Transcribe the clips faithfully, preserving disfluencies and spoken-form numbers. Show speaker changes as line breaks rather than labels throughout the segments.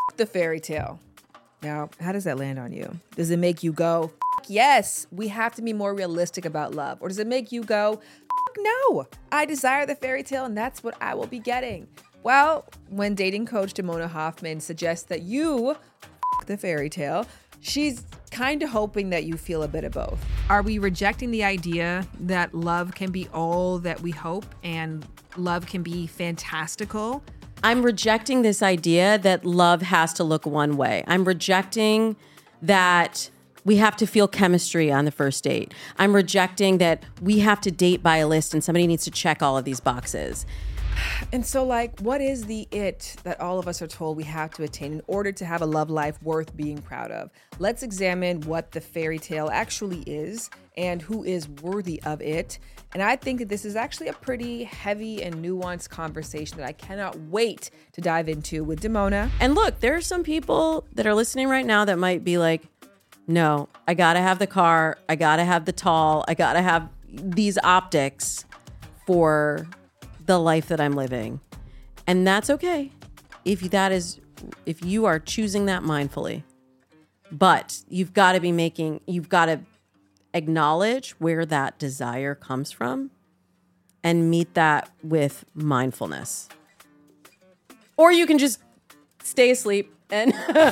F- the fairy tale. Now, how does that land on you? Does it make you go, F- yes, we have to be more realistic about love? Or does it make you go, F- no, I desire the fairy tale and that's what I will be getting? Well, when dating coach Damona Hoffman suggests that you F- the fairy tale, she's kind of hoping that you feel a bit of both. Are we rejecting the idea that love can be all that we hope and love can be fantastical?
I'm rejecting this idea that love has to look one way. I'm rejecting that we have to feel chemistry on the first date. I'm rejecting that we have to date by a list and somebody needs to check all of these boxes.
And so, like, what is the it that all of us are told we have to attain in order to have a love life worth being proud of? Let's examine what the fairy tale actually is and who is worthy of it. And I think that this is actually a pretty heavy and nuanced conversation that I cannot wait to dive into with Damona.
And look, there are some people that are listening right now that might be like, no, I gotta have the car, I gotta have the tall, I gotta have these optics for the life that I'm living. And that's okay if that is, if you are choosing that mindfully. But you've got to be making, you've got to acknowledge where that desire comes from and meet that with mindfulness. Or you can just stay asleep and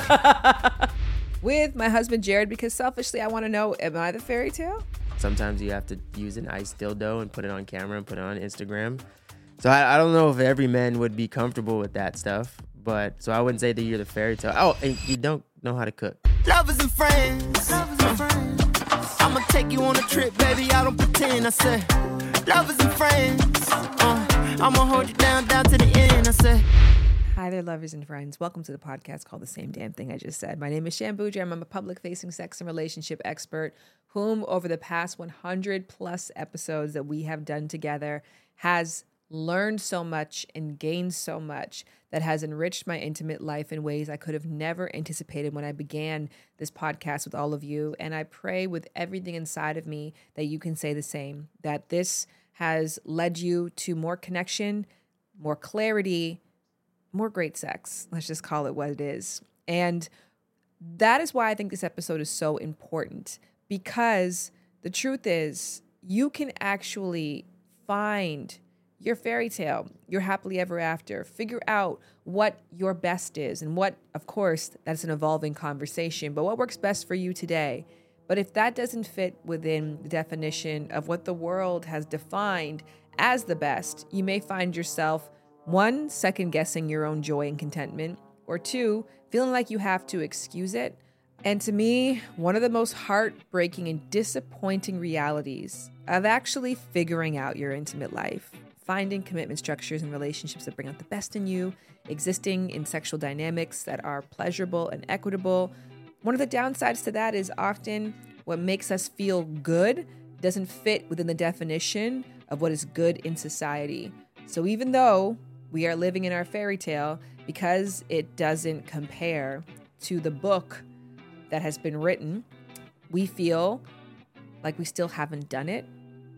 with my husband Jared, because selfishly I want to know, am I the fairy tale?
Sometimes you have to use an ice dildo and put it on camera and put it on Instagram. So I, I don't know if every man would be comfortable with that stuff, but so I wouldn't say that you're the fairy tale. Oh, and you don't know how to cook.
Lovers and friends, lovers and friends. I'ma take you on a trip, baby, I don't pretend. I said, lovers and friends. Uh, I'ma hold you down, down to the end. I said.
Hi there, lovers and friends. Welcome to the podcast called The Same Damn Thing I Just Said. My name is Shambu Jam. I'm a public-facing sex and relationship expert whom over the past one hundred plus episodes that we have done together has learned so much and gained so much that has enriched my intimate life in ways I could have never anticipated when I began this podcast with all of you. And I pray with everything inside of me that you can say the same, that this has led you to more connection, more clarity, more great sex. Let's just call it what it is. And that is why I think this episode is so important, because the truth is you can actually find your fairy tale, your happily ever after, figure out what your best is and what, of course, that's an evolving conversation, but what works best for you today. But if that doesn't fit within the definition of what the world has defined as the best, you may find yourself, one, second guessing your own joy and contentment, or two, feeling like you have to excuse it. And to me, one of the most heartbreaking and disappointing realities of actually figuring out your intimate life, finding commitment structures and relationships that bring out the best in you, existing in sexual dynamics that are pleasurable and equitable. One of the downsides to that is often what makes us feel good doesn't fit within the definition of what is good in society. So even though we are living in our fairy tale, because it doesn't compare to the book that has been written, we feel like we still haven't done it,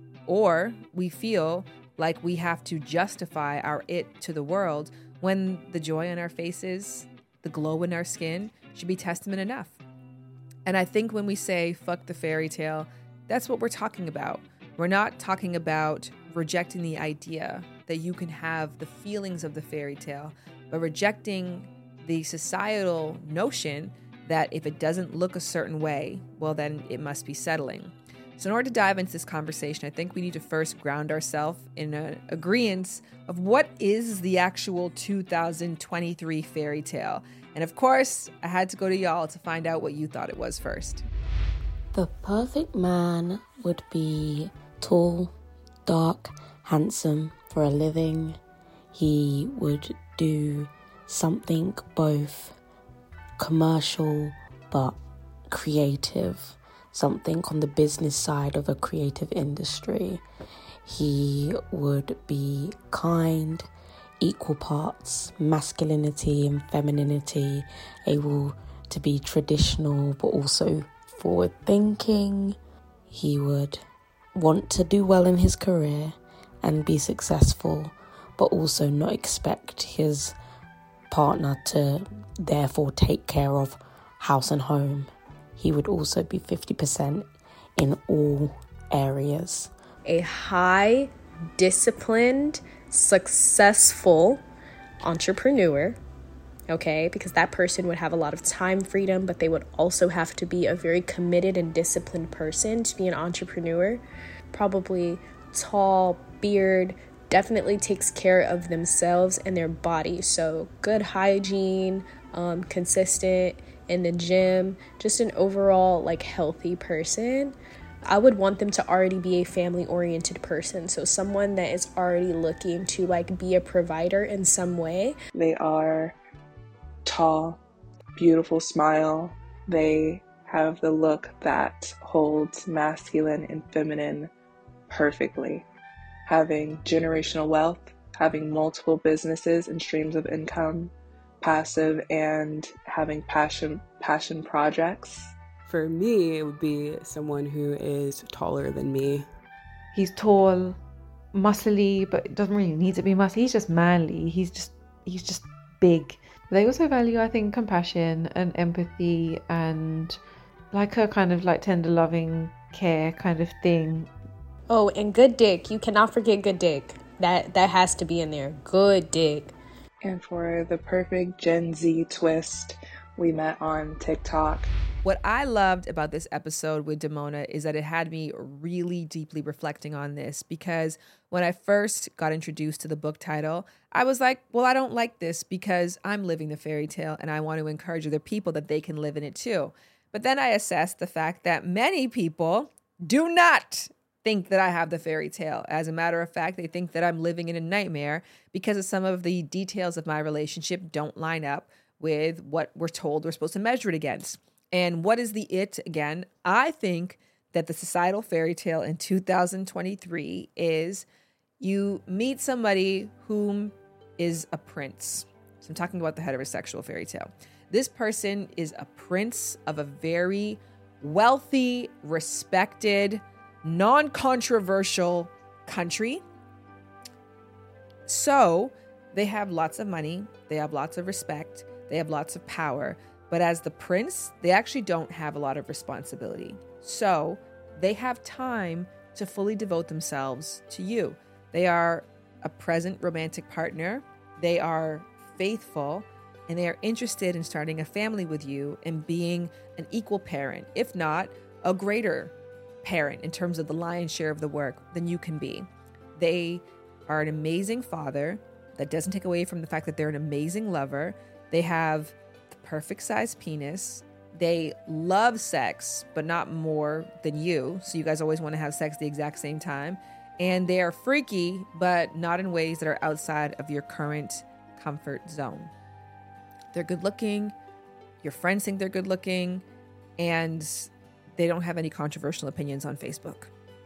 or we feel like we have to justify our it to the world when the joy on our faces, the glow in our skin should be testament enough. And I think when we say fuck the fairy tale, that's what we're talking about. We're not talking about rejecting the idea that you can have the feelings of the fairy tale, but rejecting the societal notion that if it doesn't look a certain way, well, then it must be settling. So in order to dive into this conversation, I think we need to first ground ourselves in an agreement of what is the actual two thousand twenty-three fairy tale. And of course, I had to go to y'all to find out what you thought it was first.
The perfect man would be tall, dark, handsome for a living. He would do something both commercial but creative. Something on the business side of a creative industry. He would be kind, equal parts masculinity and femininity, able to be traditional but also forward thinking. He would want to do well in his career and be successful, but also not expect his partner to therefore take care of house and home. He would also be fifty percent in all areas.
A high, disciplined, successful entrepreneur, okay? Because that person would have a lot of time freedom, but they would also have to be a very committed and disciplined person to be an entrepreneur. Probably tall, beard, definitely takes care of themselves and their body. So good hygiene, um, consistent in the gym, just an overall like healthy person. I would want them to already be a family-oriented person. So someone that is already looking to like be a provider in some way.
They are tall, beautiful smile. They have the look that holds masculine and feminine perfectly. Having generational wealth, having multiple businesses and streams of income, passive, and having passion passion projects.
For me, it would be someone who is taller than me.
He's tall, muscly, but it doesn't really need to be muscly. He's just manly. He's just he's just big. They also value, I think, compassion and empathy and like a kind of like tender, loving care kind of thing.
Oh, and good dick. You cannot forget good dick. That that has to be in there. Good dick.
And for the perfect Gen Z twist, we met on TikTok.
What I loved about this episode with Damona is that it had me really deeply reflecting on this, because when I first got introduced to the book title, I was like, well, I don't like this because I'm living the fairy tale and I want to encourage other people that they can live in it too. But then I assessed the fact that many people do not think that I have the fairy tale. As a matter of fact, they think that I'm living in a nightmare because of some of the details of my relationship don't line up with what we're told we're supposed to measure it against. And what is the it again? I think that the societal fairy tale in two thousand twenty-three is you meet somebody whom is a prince. So I'm talking about the heterosexual fairy tale. This person is a prince of a very wealthy, respected, non-controversial country. So they have lots of money, they have lots of respect, they have lots of power. But as the prince, they actually don't have a lot of responsibility. So they have time to fully devote themselves to you. They are a present romantic partner. They are faithful, and they are interested in starting a family with you and being an equal parent, if not a greater parent in terms of the lion's share of the work than you can be. They are an amazing father. That doesn't take away from the fact that they're an amazing lover. They have perfect size penis. They love sex, but not more than you. So you guys always want to have sex the exact same time. And they are freaky, but not in ways that are outside of your current comfort zone. They're good looking. Your friends think they're good looking. And they don't have any controversial opinions on Facebook.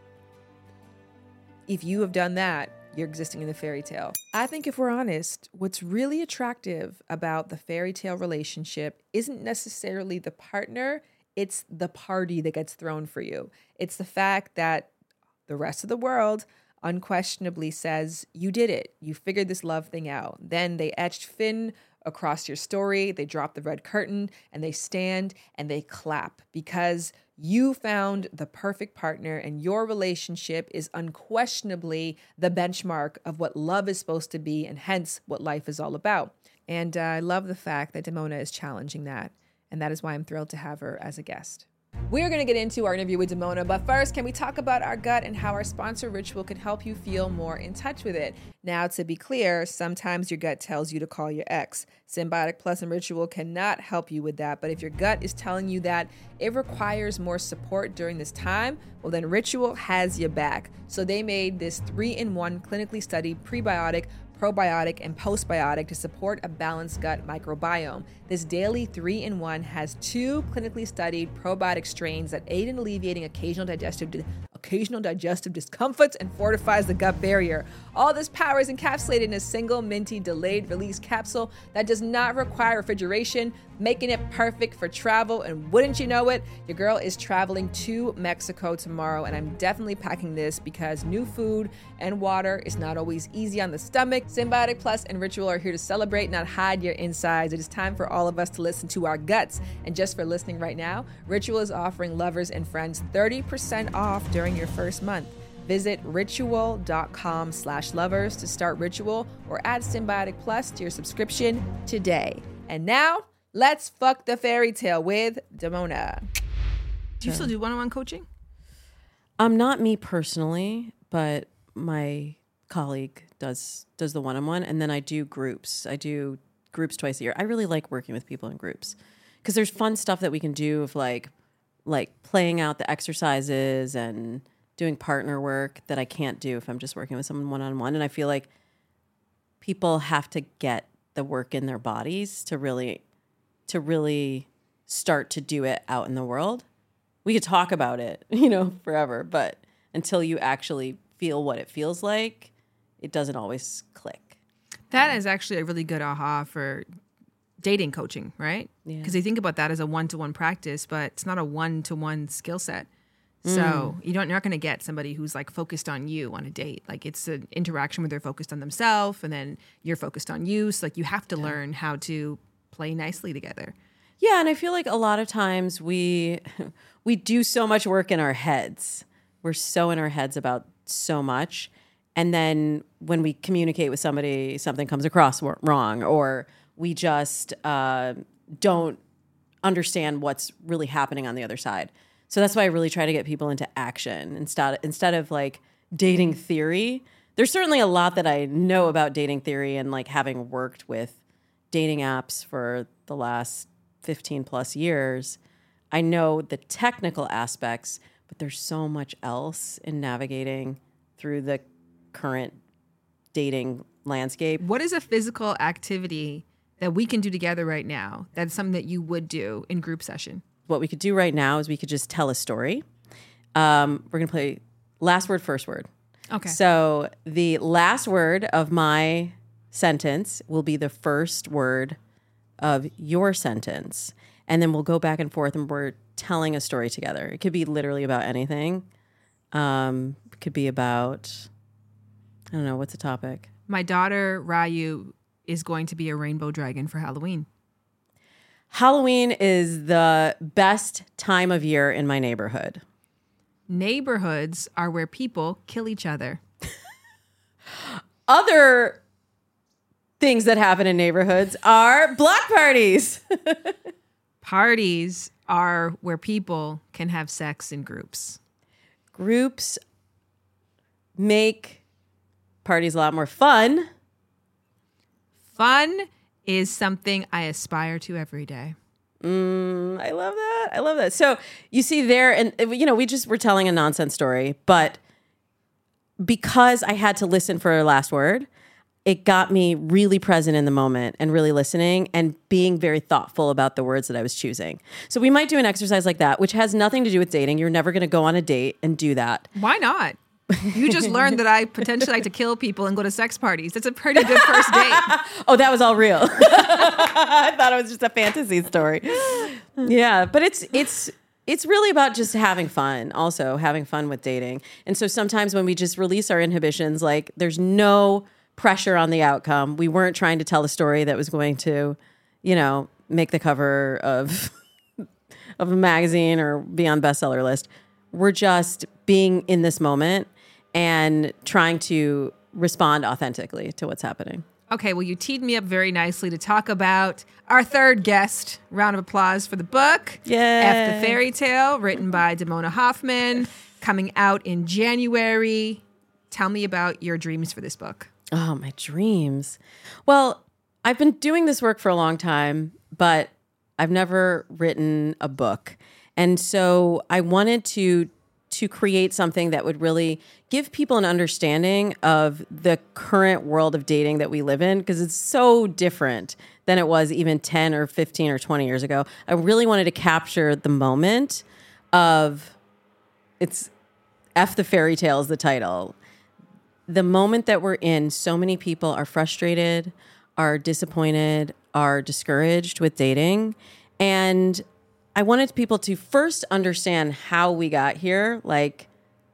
If you have done that, you're existing in the fairy tale. I think if we're honest, what's really attractive about the fairy tale relationship isn't necessarily the partner, it's the party that gets thrown for you. It's the fact that the rest of the world unquestionably says, you did it. You figured this love thing out. Then they etched Finn across your story, they drop the red curtain, and they stand and they clap because you found the perfect partner, and your relationship is unquestionably the benchmark of what love is supposed to be, and hence what life is all about. And uh, I love the fact that Damona is challenging that, and that is why I'm thrilled to have her as a guest. We're going to get into our interview with Damona, but first, can we talk about our gut and how our sponsor Ritual can help you feel more in touch with it? Now, to be clear, sometimes your gut tells you to call your ex. Symbiotic Plus and Ritual cannot help you with that, but if your gut is telling you that it requires more support during this time, well, then Ritual has your back. So they made this three-in-one clinically studied prebiotic, probiotic, and postbiotic to support a balanced gut microbiome. This daily three-in-one has two clinically studied probiotic strains that aid in alleviating occasional digestive occasional digestive discomforts and fortifies the gut barrier. All this power is encapsulated in a single minty delayed release capsule that does not require refrigeration, making it perfect for travel. And wouldn't you know it, your girl is traveling to Mexico tomorrow, and I'm definitely packing this because new food and water is not always easy on the stomach. Symbiotic Plus and Ritual are here to celebrate, not hide your insides. It is time for all of us to listen to our guts. And just for listening right now, Ritual is offering lovers and friends thirty percent off during your first month. Visit ritual.com slash lovers to start Ritual or add Symbiotic Plus to your subscription today. And now, let's fuck the fairy tale with Damona.
Do you still do one-on-one coaching?
Um, not me personally, but my colleague does does the one-on-one, and then I do groups. I do groups twice a year. I really like working with people in groups because there's fun stuff that we can do of like like playing out the exercises and doing partner work that I can't do if I'm just working with someone one-on-one. And I feel like people have to get the work in their bodies to really to really start to do it out in the world. We could talk about it, you know, forever, but until you actually feel what it feels like, it doesn't always click.
That is actually a really good aha for dating coaching, right? Because
Yeah.
they think about that as a one-to-one practice, but it's not a one-to-one skill set. So you don't, you're not going to get somebody who's like focused on you on a date. Like it's an interaction where they're focused on themselves and then you're focused on you. So like you have to learn how to play nicely together.
Yeah, and I feel like a lot of times we we do so much work in our heads. We're so in our heads about so much. And then when we communicate with somebody, something comes across wrong, or we just uh, don't understand what's really happening on the other side. So that's why I really try to get people into action instead instead of like dating theory. There's certainly a lot that I know about dating theory, and like having worked with dating apps for the last fifteen plus years, I know the technical aspects, but there's so much else in navigating through the current dating landscape.
What is a physical activity that we can do together right now that's something that you would do in group session?
What we could do right now is we could just tell a story. Um, we're going to play last word, first word.
Okay.
So the last word of my sentence will be the first word of your sentence. And then we'll go back and forth and we're telling a story together. It could be literally about anything. Um, it could be about, I don't know, what's the topic?
My daughter, Ryu, is going to be a rainbow dragon for Halloween.
Halloween is the best time of year in my neighborhood.
Neighborhoods are where people kill each other.
Other things that happen in neighborhoods are block parties.
Parties are where people can have sex in groups.
Groups make parties a lot more fun.
Fun is something I aspire to every day.
Mm, I love that. I love that. So you see there, and you know, we just were telling a nonsense story, but because I had to listen for a last word, it got me really present in the moment and really listening and being very thoughtful about the words that I was choosing. So we might do an exercise like that, which has nothing to do with dating. You're never going to go on a date and do that.
Why not? You just learned that I potentially like to kill people and go to sex parties. That's a pretty good first date.
Oh, that was all real. I thought it was just a fantasy story. Yeah, but it's it's it's really about just having fun, also having fun with dating. And so sometimes when we just release our inhibitions, like there's no pressure on the outcome. We weren't trying to tell a story that was going to, you know, make the cover of of a magazine or be on bestseller list. We're just being in this moment and trying to respond authentically to what's happening.
Okay, well, you teed me up very nicely to talk about our third guest. Round of applause for the book.
Yay.
F the Fairy Tale, written by Damona Hoffman, coming out in January. Tell me about your dreams for this book.
Oh, my dreams. Well, I've been doing this work for a long time, but I've never written a book. And so I wanted to to create something that would really give people an understanding of the current world of dating that we live in, because it's so different than it was even ten or fifteen or twenty years ago. I really wanted to capture the moment of it's F the fairy tale is the title. The moment that we're in, so many people are frustrated, are disappointed, are discouraged with dating. And I wanted people to first understand how we got here. Like,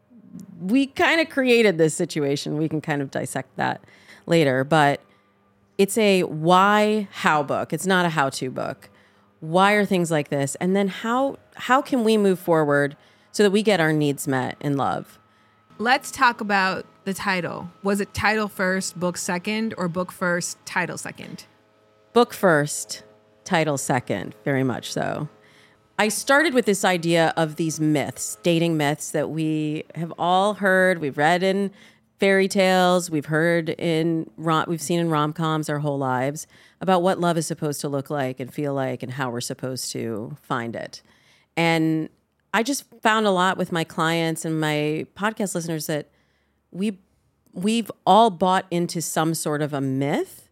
we kind of created this situation. We can kind of dissect that later. But it's a why, how book. It's not a how-to book. Why are things like this? And then how how can we move forward so that we get our needs met in love?
Let's talk about the title. Was it title first, book second, or book first, title second?
Book first, title second, very much so. I started with this idea of these myths, dating myths that we have all heard, we've read in fairy tales, we've heard in, rom- we've seen in rom-coms our whole lives about what love is supposed to look like and feel like and how we're supposed to find it. And I just found a lot with my clients and my podcast listeners that we we've all bought into some sort of a myth,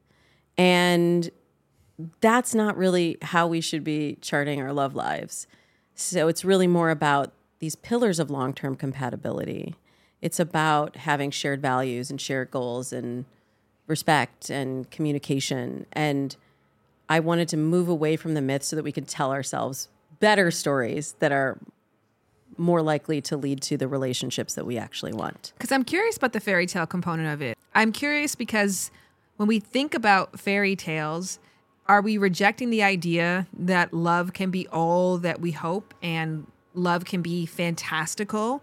and that's not really how we should be charting our love lives. So it's really more about these pillars of long-term compatibility. It's about having shared values and shared goals and respect and communication. And I wanted to move away from the myth so that we could tell ourselves better stories that are more likely to lead to the relationships that we actually want.
Because I'm curious about the fairy tale component of it. I'm curious because when we think about fairy tales, are we rejecting the idea that love can be all that we hope and love can be fantastical?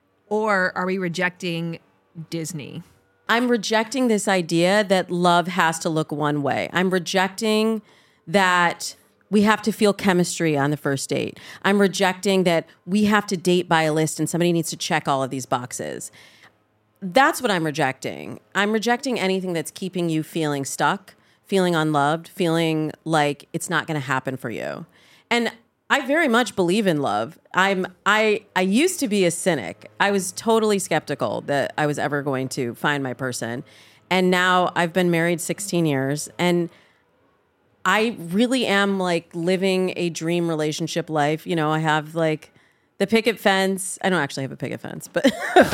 Or are we rejecting Disney?
I'm rejecting this idea that love has to look one way. I'm rejecting that we have to feel chemistry on the first date. I'm rejecting that we have to date by a list and somebody needs to check all of these boxes. That's what I'm rejecting. I'm rejecting anything that's keeping you feeling stuck, feeling unloved, feeling like it's not going to happen for you. And I very much believe in love. I'm I I used to be a cynic. I was totally skeptical that I was ever going to find my person. And now I've been married sixteen years, and I really am like living a dream relationship life. You know, I have like the picket fence. I don't actually have a picket fence, but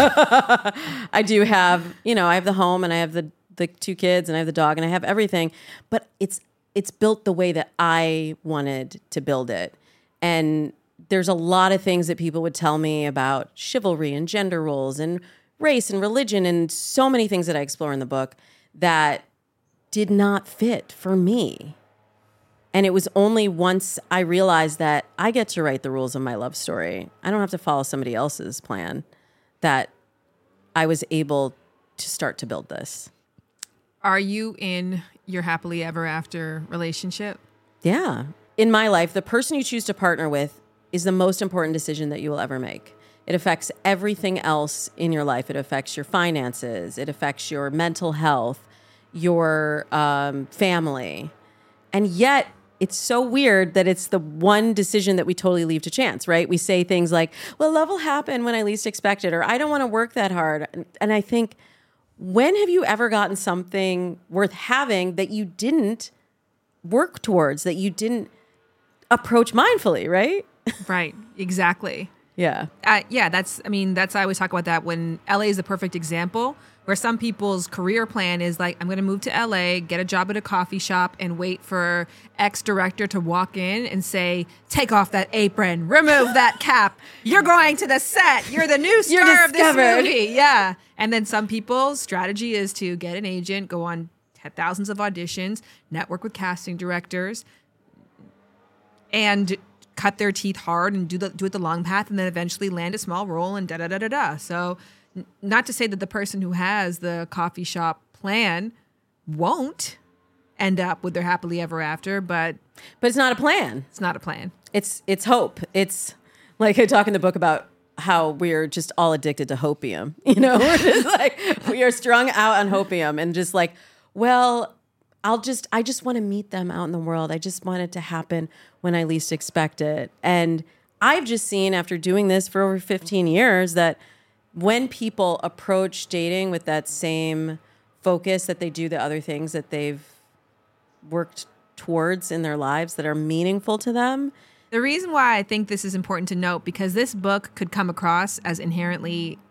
I do have, you know, I have the home and I have the the two kids and I have the dog and I have everything, but it's it's built the way that I wanted to build it. And there's a lot of things that people would tell me about chivalry and gender roles and race and religion and so many things that I explore in the book that did not fit for me. And it was only once I realized that I get to write the rules of my love story, I don't have to follow somebody else's plan, that I was able to start to build this.
Are you in your happily ever after relationship?
Yeah. In my life, the person you choose to partner with is the most important decision that you will ever make. It affects everything else in your life. It affects your finances. It affects your mental health, your um, family. And yet, it's so weird that it's the one decision that we totally leave to chance, right? We say things like, well, love will happen when I least expect it, or I don't want to work that hard. And, and I think, when have you ever gotten something worth having that you didn't work towards, that you didn't approach mindfully, right?
Right, exactly.
Yeah.
Uh, yeah, that's, I mean, that's, I always talk about that when L A is the perfect example, where some people's career plan is like, I'm going to move to L A, get a job at a coffee shop and wait for X director to walk in and say, take off that apron, remove that cap. You're going to the set. You're the new star
You're
of this movie. Yeah. And then some people's strategy is to get an agent, go on thousands of auditions, network with casting directors, and cut their teeth hard and do the do it the long path, and then eventually land a small role and da da da da da. So, n- not to say that the person who has the coffee shop plan won't end up with their happily ever after, but
but it's not a plan.
It's not a plan.
It's it's hope. It's like I talk in the book about how we're just all addicted to hopium. You know, we're just like we are strung out on hopium and just like, well, I'll just, I just want to meet them out in the world. I just want it to happen when I least expect it. And I've just seen after doing this for over fifteen years that when people approach dating with that same focus that they do the other things that they've worked towards in their lives that are meaningful to them.
The reason why I think this is important to note, because this book could come across as inherently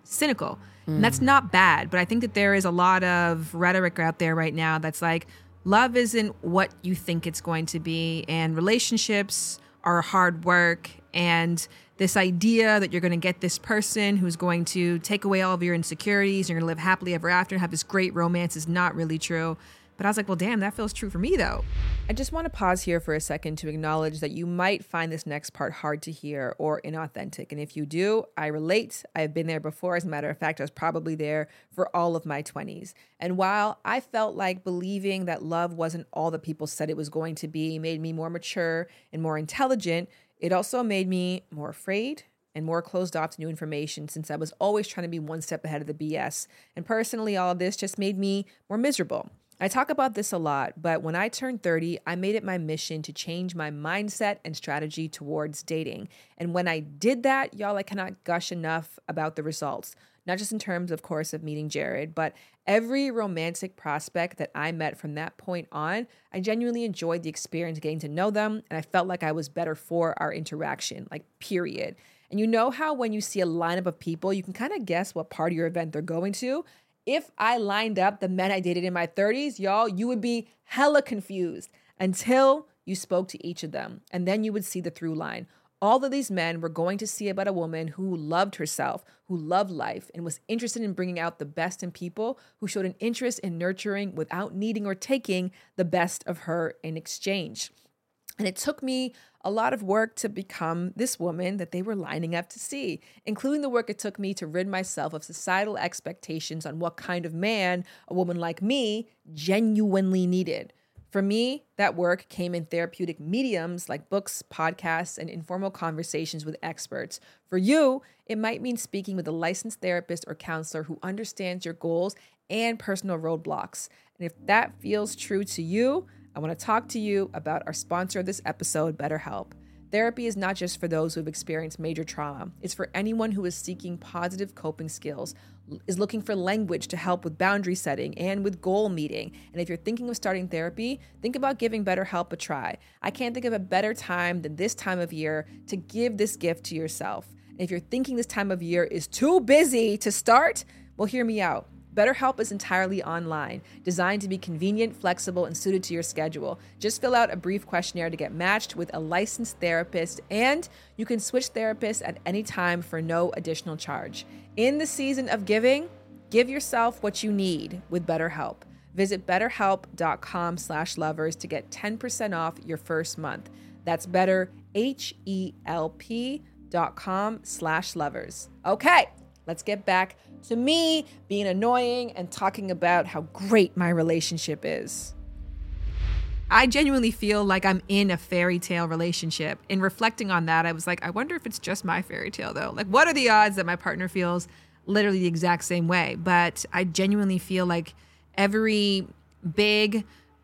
cynical. And that's not bad, but I think that there is a lot of rhetoric out there right now that's like, love isn't what you think it's going to be, and relationships are hard work, and this idea that you're going to get this person who's going to take away all of your insecurities, you're going to live happily ever after and have this great romance is not really true. But I was like, well, damn, that feels true for me, though.
I just want to pause here for a second to acknowledge that you might find this next part hard to hear or inauthentic. And if you do, I relate. I've been there before. As a matter of fact, I was probably there for all of my twenties. And while I felt like believing that love wasn't all that people said it was going to be made me more mature and more intelligent, it also made me more afraid and more closed off to new information, since I was always trying to be one step ahead of the B S. And personally, all of this just made me more miserable. I talk about this a lot, but when I turned thirty, I made it my mission to change my mindset and strategy towards dating. And when I did that, y'all, I cannot gush enough about the results. Not just in terms, of course, of meeting Jared, but every romantic prospect that I met from that point on, I genuinely enjoyed the experience getting to know them, and I felt like I was better for our interaction, like period. And you know how when you see a lineup of people, you can kind of guess what party or event they're going to? If I lined up the men I dated in my thirties, y'all, you would be hella confused until you spoke to each of them. And then you would see the through line. All of these men were going to see about a woman who loved herself, who loved life, and was interested in bringing out the best in people, who showed an interest in nurturing without needing or taking the best of her in exchange. And it took me a lot of work to become this woman that they were lining up to see, including the work it took me to rid myself of societal expectations on what kind of man a woman like me genuinely needed. For me, that work came in therapeutic mediums like books, podcasts, and informal conversations with experts. For you, it might mean speaking with a licensed therapist or counselor who understands your goals and personal roadblocks. And if that feels true to you, I want to talk to you about our sponsor of this episode, BetterHelp. Therapy is not just for those who have experienced major trauma. It's for anyone who is seeking positive coping skills, is looking for language to help with boundary setting and with goal meeting. And if you're thinking of starting therapy, think about giving BetterHelp a try. I can't think of a better time than this time of year to give this gift to yourself. And if you're thinking this time of year is too busy to start, well, hear me out. BetterHelp is entirely online, designed to be convenient, flexible, and suited to your schedule. Just fill out a brief questionnaire to get matched with a licensed therapist, and you can switch therapists at any time for no additional charge. In the season of giving, give yourself what you need with BetterHelp. Visit betterhelp.com slash lovers to get ten percent off your first month. That's better, H-E-L-P dot com slash lovers. Okay, let's get back to me being annoying and talking about how great my relationship is.
I genuinely feel like I'm in a fairy tale relationship. In reflecting on that, I was like, I wonder if it's just my fairy tale, though. Like, what are the odds that my partner feels literally the exact same way? But I genuinely feel like every big,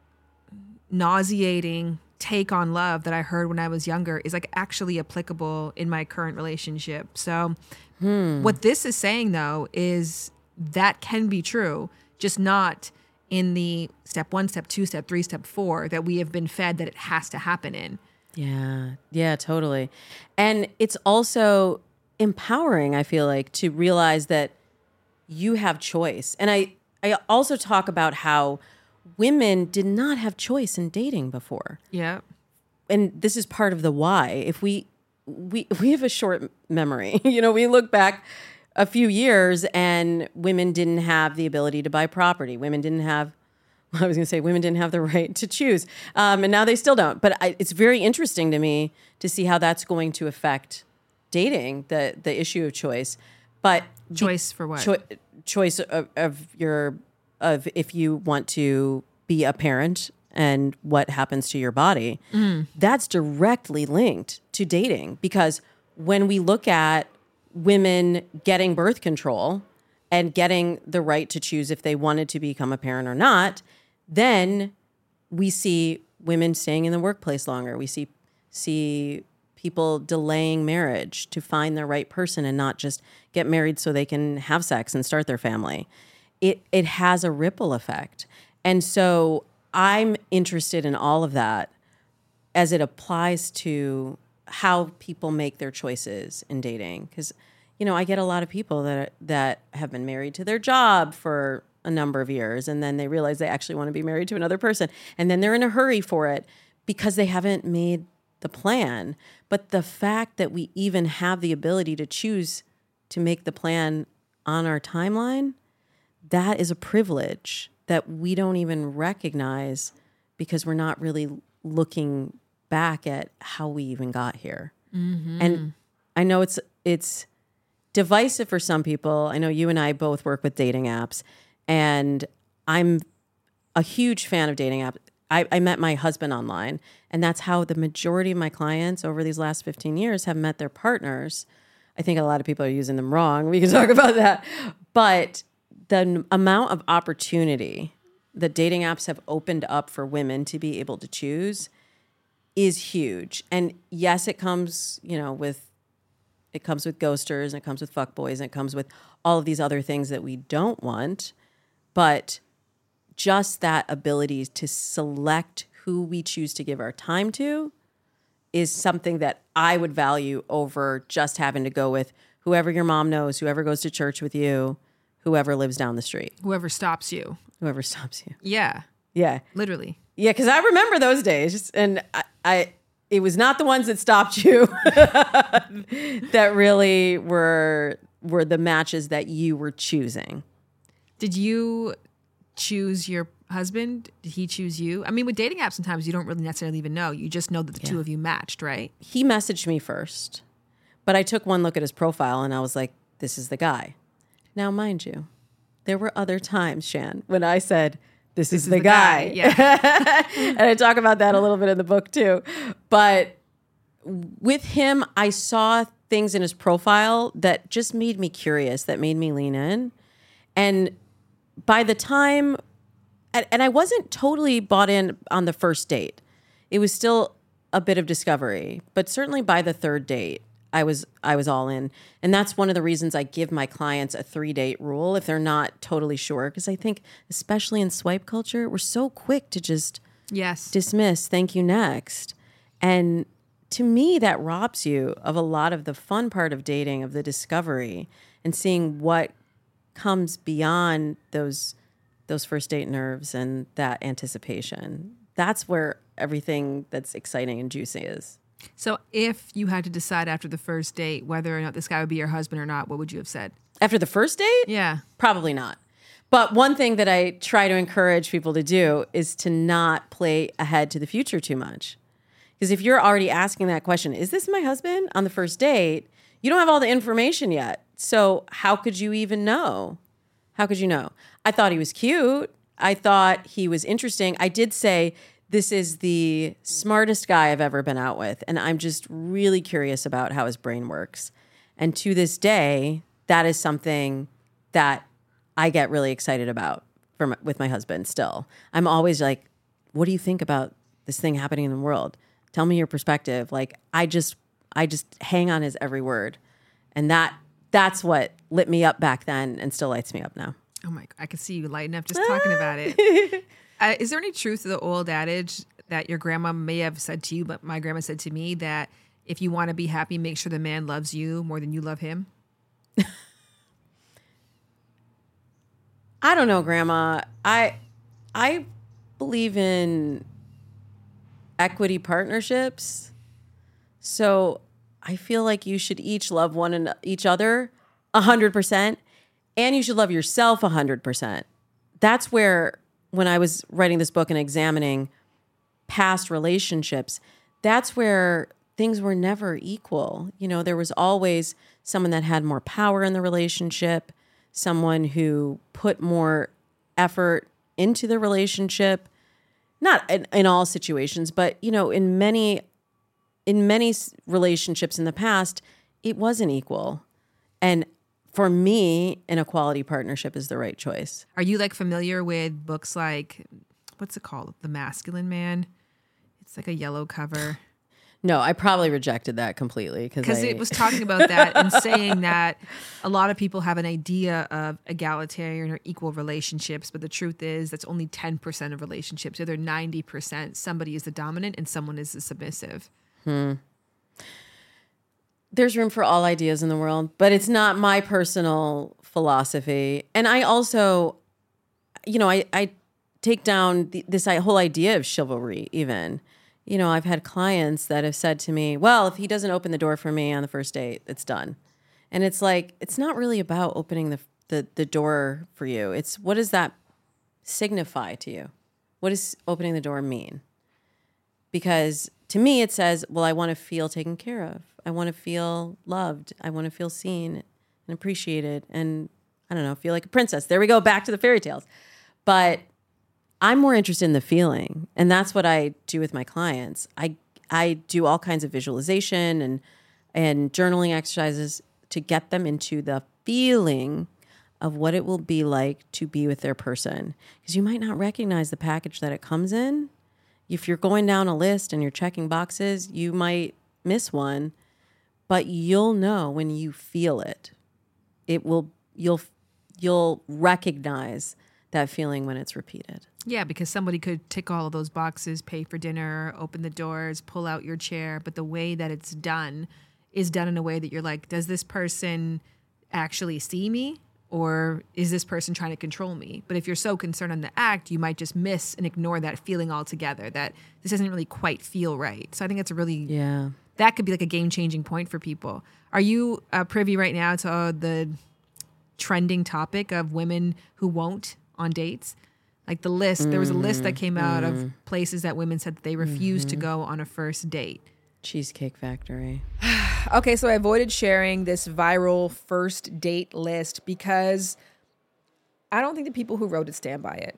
nauseating take on love that I heard when I was younger is like actually applicable in my current relationship. So hmm. what this is saying, though, is that can be true, just not in the step one, step two, step three, step four that we have been fed that it has to happen in.
Yeah, yeah, totally. And it's also empowering, I feel like, to realize that you have choice. And I, I also talk about how women did not have choice in dating before.
Yeah.
And this is part of the why. If we we we have a short memory. You know, we look back a few years and women didn't have the ability to buy property. Women didn't have, I was going to say women didn't have the right to choose. Um, and now they still don't. But I, it's very interesting to me to see how that's going to affect dating, the the issue of choice. But
choice for what?
Cho- choice of, of your, of if you want to be a parent and what happens to your body. Mm. That's directly linked to dating, because when we look at women getting birth control and getting the right to choose if they wanted to become a parent or not, then we see women staying in the workplace longer. We see see people delaying marriage to find the right person and not just get married so they can have sex and start their family. It it has a ripple effect. And so I'm interested in all of that as it applies to how people make their choices in dating. Because, you you know, I get a lot of people that that have been married to their job for a number of years, and then they realize they actually want to be married to another person, and then they're in a hurry for it because they haven't made the plan. But the fact that we even have the ability to choose to make the plan on our timeline, that is a privilege that we don't even recognize because we're not really looking back at how we even got here. Mm-hmm. And I know it's it's divisive for some people. I know you and I both work with dating apps, and I'm a huge fan of dating apps. I, I met my husband online, and that's how the majority of my clients over these last fifteen years have met their partners. I think a lot of people are using them wrong. We can talk about that. But the n- amount of opportunity that dating apps have opened up for women to be able to choose is huge. And yes, it comes, you know, with it comes with ghosters, and it comes with fuckboys, and it comes with all of these other things that we don't want. But just that ability to select who we choose to give our time to is something that I would value over just having to go with whoever your mom knows, whoever goes to church with you, whoever lives down the street.
Whoever stops you.
Whoever stops you.
Yeah.
Yeah.
Literally.
Yeah, because I remember those days, and I, I it was not the ones that stopped you that really were were the matches that you were choosing.
Did you choose your husband? Did he choose you? I mean, with dating apps, sometimes you don't really necessarily even know. You just know that the
Yeah.
two of you matched, right?
He messaged me first, but I took one look at his profile and I was like, this is the guy. Now, mind you, there were other times, Shan, when I said, this, this is, is the, the guy. guy.
Yeah.
And I talk about that a little bit in the book too. But with him, I saw things in his profile that just made me curious, that made me lean in. And by the time, and, and I wasn't totally bought in on the first date. It was still a bit of discovery, but certainly by the third date, I was I was all in. And that's one of the reasons I give my clients a three-date rule if they're not totally sure. Because I think, especially in swipe culture, we're so quick to just
yes.
dismiss, thank you, next. And to me, that robs you of a lot of the fun part of dating, of the discovery, and seeing what comes beyond those those first date nerves and that anticipation. That's where everything that's exciting and juicy is.
So if you had to decide after the first date whether or not this guy would be your husband or not, what would you have said?
After the first date?
Yeah.
Probably not. But one thing that I try to encourage people to do is to not play ahead to the future too much. Because if you're already asking that question, is this my husband, on the first date, you don't have all the information yet. So how could you even know? How could you know? I thought he was cute. I thought he was interesting. I did say, this is the smartest guy I've ever been out with. And I'm just really curious about how his brain works. And to this day, that is something that I get really excited about for my, with my husband still. I'm always like, what do you think about this thing happening in the world? Tell me your perspective. Like, I just, I just hang on his every word. And that, that's what lit me up back then and still lights me up now.
Oh my, I can see you lighting up just talking about it. Uh, is there any truth to the old adage that your grandma may have said to you, but my grandma said to me, that if you want to be happy, make sure the man loves you more than you love him?
I don't know, Grandma. I I believe in equity partnerships. So I feel like you should each love one and each other one hundred percent, and you should love yourself one hundred percent. That's where, when I was writing this book and examining past relationships, that's where things were never equal. You know, there was always someone that had more power in the relationship, someone who put more effort into the relationship. Not in, in all situations, but, you know, in many, in many relationships in the past, it wasn't equal. And for me, an equality partnership is the right choice.
Are you like familiar with books like, what's it called? The Masculine Man? It's like a yellow cover.
No, I probably rejected that completely.
Because
I...
it was talking about that and saying that a lot of people have an idea of egalitarian or equal relationships, but the truth is that's only ten percent of relationships. So they're ninety percent. Somebody is the dominant and someone is the submissive.
Hmm. there's room for all ideas in the world, but it's not my personal philosophy. And I also, you know, I, I take down the, this whole idea of chivalry even. You know, I've had clients that have said to me, well, if he doesn't open the door for me on the first date, it's done. And it's like, it's not really about opening the, the, the door for you. It's what does that signify to you? What does opening the door mean? Because to me, it says, well, I want to feel taken care of. I want to feel loved. I want to feel seen and appreciated. And I don't know, feel like a princess. There we go, back to the fairy tales. But I'm more interested in the feeling. And that's what I do with my clients. I I do all kinds of visualization and and journaling exercises to get them into the feeling of what it will be like to be with their person. Because you might not recognize the package that it comes in. If you're going down a list and you're checking boxes, you might miss one, but you'll know when you feel it. It will you'll you'll recognize that feeling when it's repeated.
Yeah, because somebody could tick all of those boxes, pay for dinner, open the doors, pull out your chair, but the way that it's done is done in a way that you're like, does this person actually see me? Or is this person trying to control me? But if you're so concerned on the act, you might just miss and ignore that feeling altogether, that this doesn't really quite feel right. So I think it's a really,
yeah,
that could be like a game-changing point for people. Are you uh, privy right now to uh, the trending topic of women who won't on dates? Like the list, mm-hmm. there was a list that came out mm-hmm. of places that women said that they refused mm-hmm. to go on a first date.
Cheesecake Factory.
Okay, so I avoided sharing this viral first date list because I don't think the people who wrote it stand by it.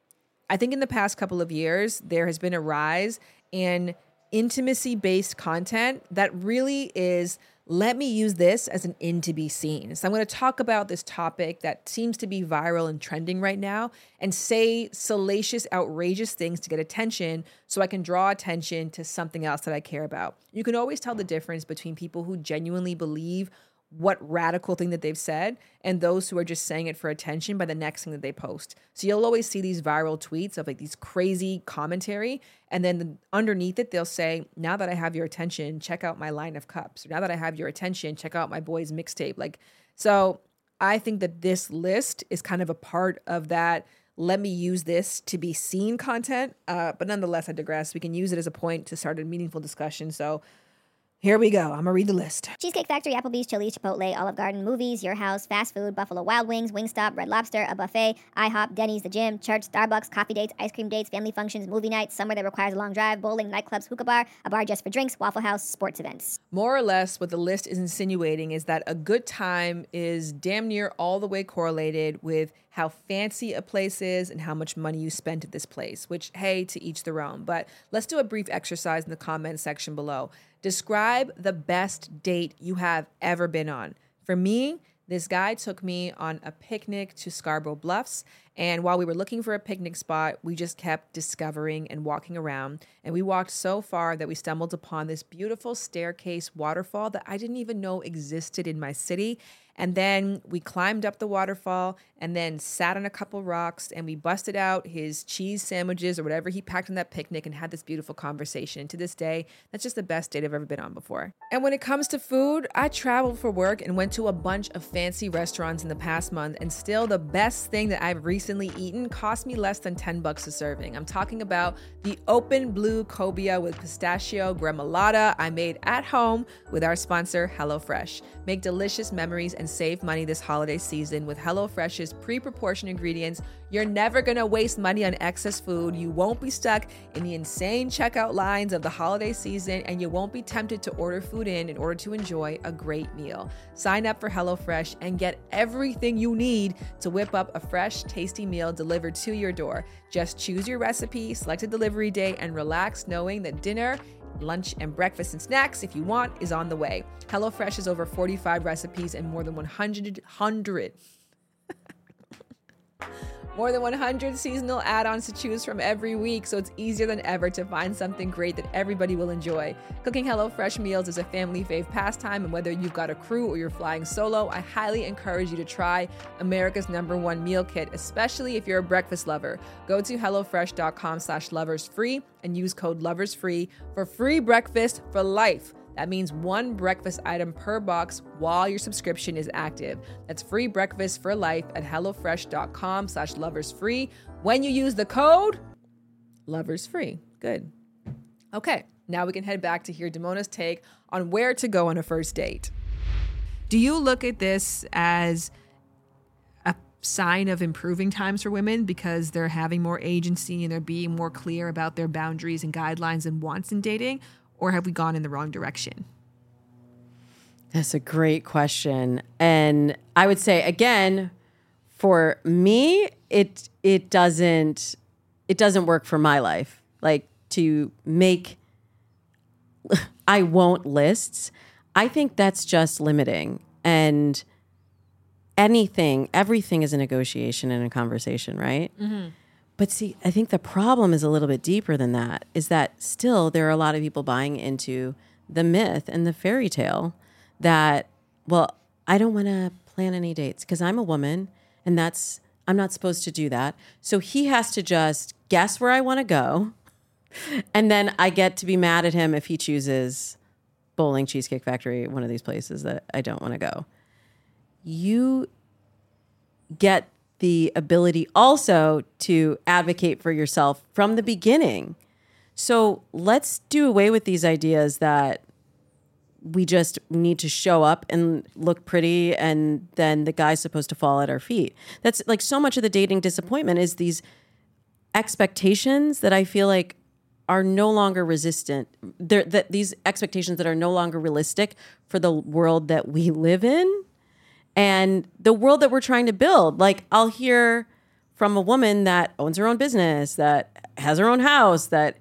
I think in the past couple of years, there has been a rise in intimacy-based content that really is, let me use this as an in to be seen. So I'm going to talk about this topic that seems to be viral and trending right now and say salacious, outrageous things to get attention so I can draw attention to something else that I care about. You can always tell the difference between people who genuinely believe what radical thing that they've said and those who are just saying it for attention by the next thing that they post. So you'll always see these viral tweets of like these crazy commentary, and then the, underneath it, they'll say, now that I have your attention, check out my line of cups. Or, now that I have your attention, check out my boy's mixtape. Like, so I think that this list is kind of a part of that. Let me use this to be seen content. Uh, but nonetheless, I digress. We can use it as a point to start a meaningful discussion. So here we go. I'm going to read the list.
Cheesecake Factory, Applebee's, Chili's, Chipotle, Olive Garden, movies, Your House, fast food, Buffalo Wild Wings, Wingstop, Red Lobster, a buffet, IHOP, Denny's, the gym, church, Starbucks, coffee dates, ice cream dates, family functions, movie nights, somewhere that requires a long drive, bowling, nightclubs, hookah bar, a bar just for drinks, Waffle House, sports events.
More or less what the list is insinuating is that a good time is damn near all the way correlated with how fancy a place is and how much money you spent at this place, which, hey, to each their own. But let's do a brief exercise in the comment section below. Describe the best date you have ever been on. For me, this guy took me on a picnic to Scarborough Bluffs. And while we were looking for a picnic spot, we just kept discovering and walking around. And we walked so far that we stumbled upon this beautiful staircase waterfall that I didn't even know existed in my city. And then we climbed up the waterfall and then sat on a couple rocks and we busted out his cheese sandwiches or whatever he packed on that picnic and had this beautiful conversation. And to this day, that's just the best date I've ever been on before. And when it comes to food, I traveled for work and went to a bunch of fancy restaurants in the past month, and still the best thing that I've recently eaten cost me less than ten bucks a serving. I'm talking about the Open Blue Cobia with pistachio gremolata I made at home with our sponsor, HelloFresh. Make delicious memories and save money this holiday season with HelloFresh's pre-proportioned ingredients. You're never gonna waste money on excess food. You won't be stuck in the insane checkout lines of the holiday season, and you won't be tempted to order food in in order to enjoy a great meal. Sign up for HelloFresh and get everything you need to whip up a fresh, tasty meal delivered to your door. Just choose your recipe, select a delivery day, and relax knowing that dinner, lunch, and breakfast and snacks, if you want, is on the way. HelloFresh has over forty-five recipes and more than one hundred, hundred more than one hundred seasonal add-ons to choose from every week, so it's easier than ever to find something great that everybody will enjoy. Cooking HelloFresh meals is a family fave pastime, and whether you've got a crew or you're flying solo, I highly encourage you to try America's number one meal kit, especially if you're a breakfast lover. Go to HelloFresh.com slash lovers free and use code loversfree for free breakfast for life. That means one breakfast item per box while your subscription is active. That's free breakfast for life at hellofresh.com slash loversfree when you use the code loversfree. Good. Okay, now we can head back to hear Damona's take on where to go on a first date.
Do you look at this as a sign of improving times for women because they're having more agency and they're being more clear about their boundaries and guidelines and wants in dating? Or have we gone in the wrong direction?
That's a great question. And I would say, again, for me, it it doesn't it doesn't work for my life. Like to make I won't lists. I think that's just limiting. And anything, everything is a negotiation and a conversation, right? Mm-hmm. But see, I think the problem is a little bit deeper than that, is that still there are a lot of people buying into the myth and the fairy tale that, well, I don't want to plan any dates because I'm a woman and that's, I'm not supposed to do that. So he has to just guess where I want to go. And then I get to be mad at him if he chooses Bowling, Cheesecake Factory, one of these places that I don't want to go. You get the ability also to advocate for yourself from the beginning. So let's do away with these ideas that we just need to show up and look pretty and then the guy's supposed to fall at our feet. That's like so much of the dating disappointment is these expectations that I feel like are no longer resistant. They're, that these expectations that are no longer realistic for the world that we live in. And the world that we're trying to build. Like I'll hear from a woman that owns her own business, that has her own house, that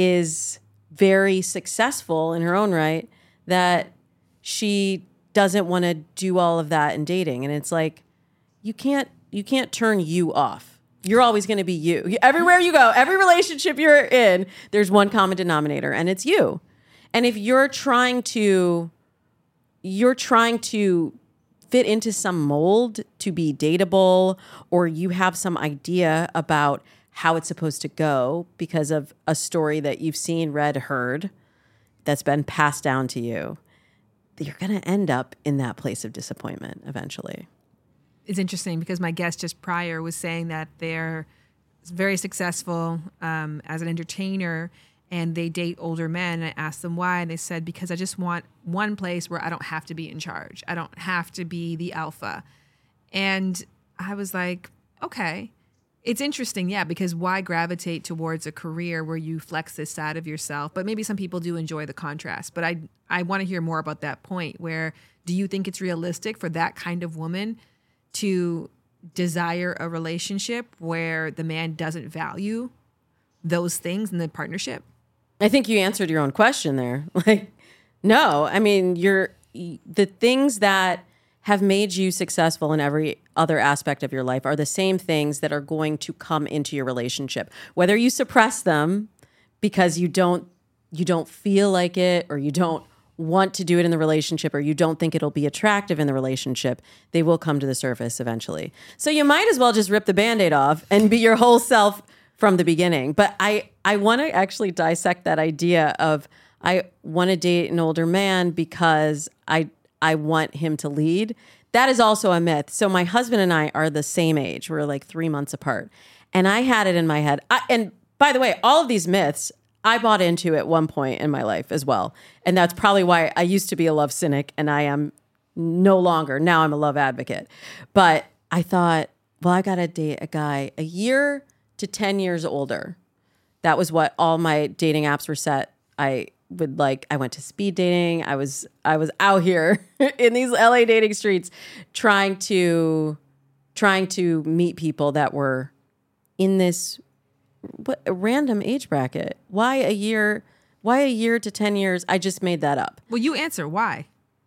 is very successful in her own right, that she doesn't want to do all of that in dating. And it's like, you can't, you can't turn you off. You're always going to be you. Everywhere you go, every relationship you're in, there's one common denominator and it's you. And if you're trying to, you're trying to fit into some mold to be dateable, or you have some idea about how it's supposed to go because of a story that you've seen, read, heard, that's been passed down to you, you're going to end up in that place of disappointment eventually.
It's interesting because my guest just prior was saying that they're very successful um, as an entertainer and they date older men. And I asked them why, and they said, because I just want one place where I don't have to be in charge. I don't have to be the alpha. And I was like, okay, it's interesting. Yeah, because why gravitate towards a career where you flex this side of yourself? But maybe some people do enjoy the contrast. But I, I want to hear more about that point where do you think it's realistic for that kind of woman to desire a relationship where the man doesn't value those things in the partnership?
I think you answered your own question there. Like, no, I mean, you're the things that have made you successful in every other aspect of your life are the same things that are going to come into your relationship. Whether you suppress them because you don't you don't feel like it, or you don't want to do it in the relationship, or you don't think it'll be attractive in the relationship, they will come to the surface eventually. So you might as well just rip the Band-Aid off and be your whole self from the beginning. But I, I want to actually dissect that idea of I want to date an older man because I I want him to lead. That is also a myth. So my husband and I are the same age. We're like three months apart. And I had it in my head. I, and by the way, all of these myths, I bought into at one point in my life as well. And that's probably why I used to be a love cynic and I am no longer. Now I'm a love advocate. But I thought, well, I got to date a guy a year to ten years older. That was what all my dating apps were set. I would like, I went to speed dating. I was, I was out here in these L A dating streets trying to, trying to meet people that were in this what a random age bracket. Why a year, why a year to ten years? I just made that up.
Well, you answer why.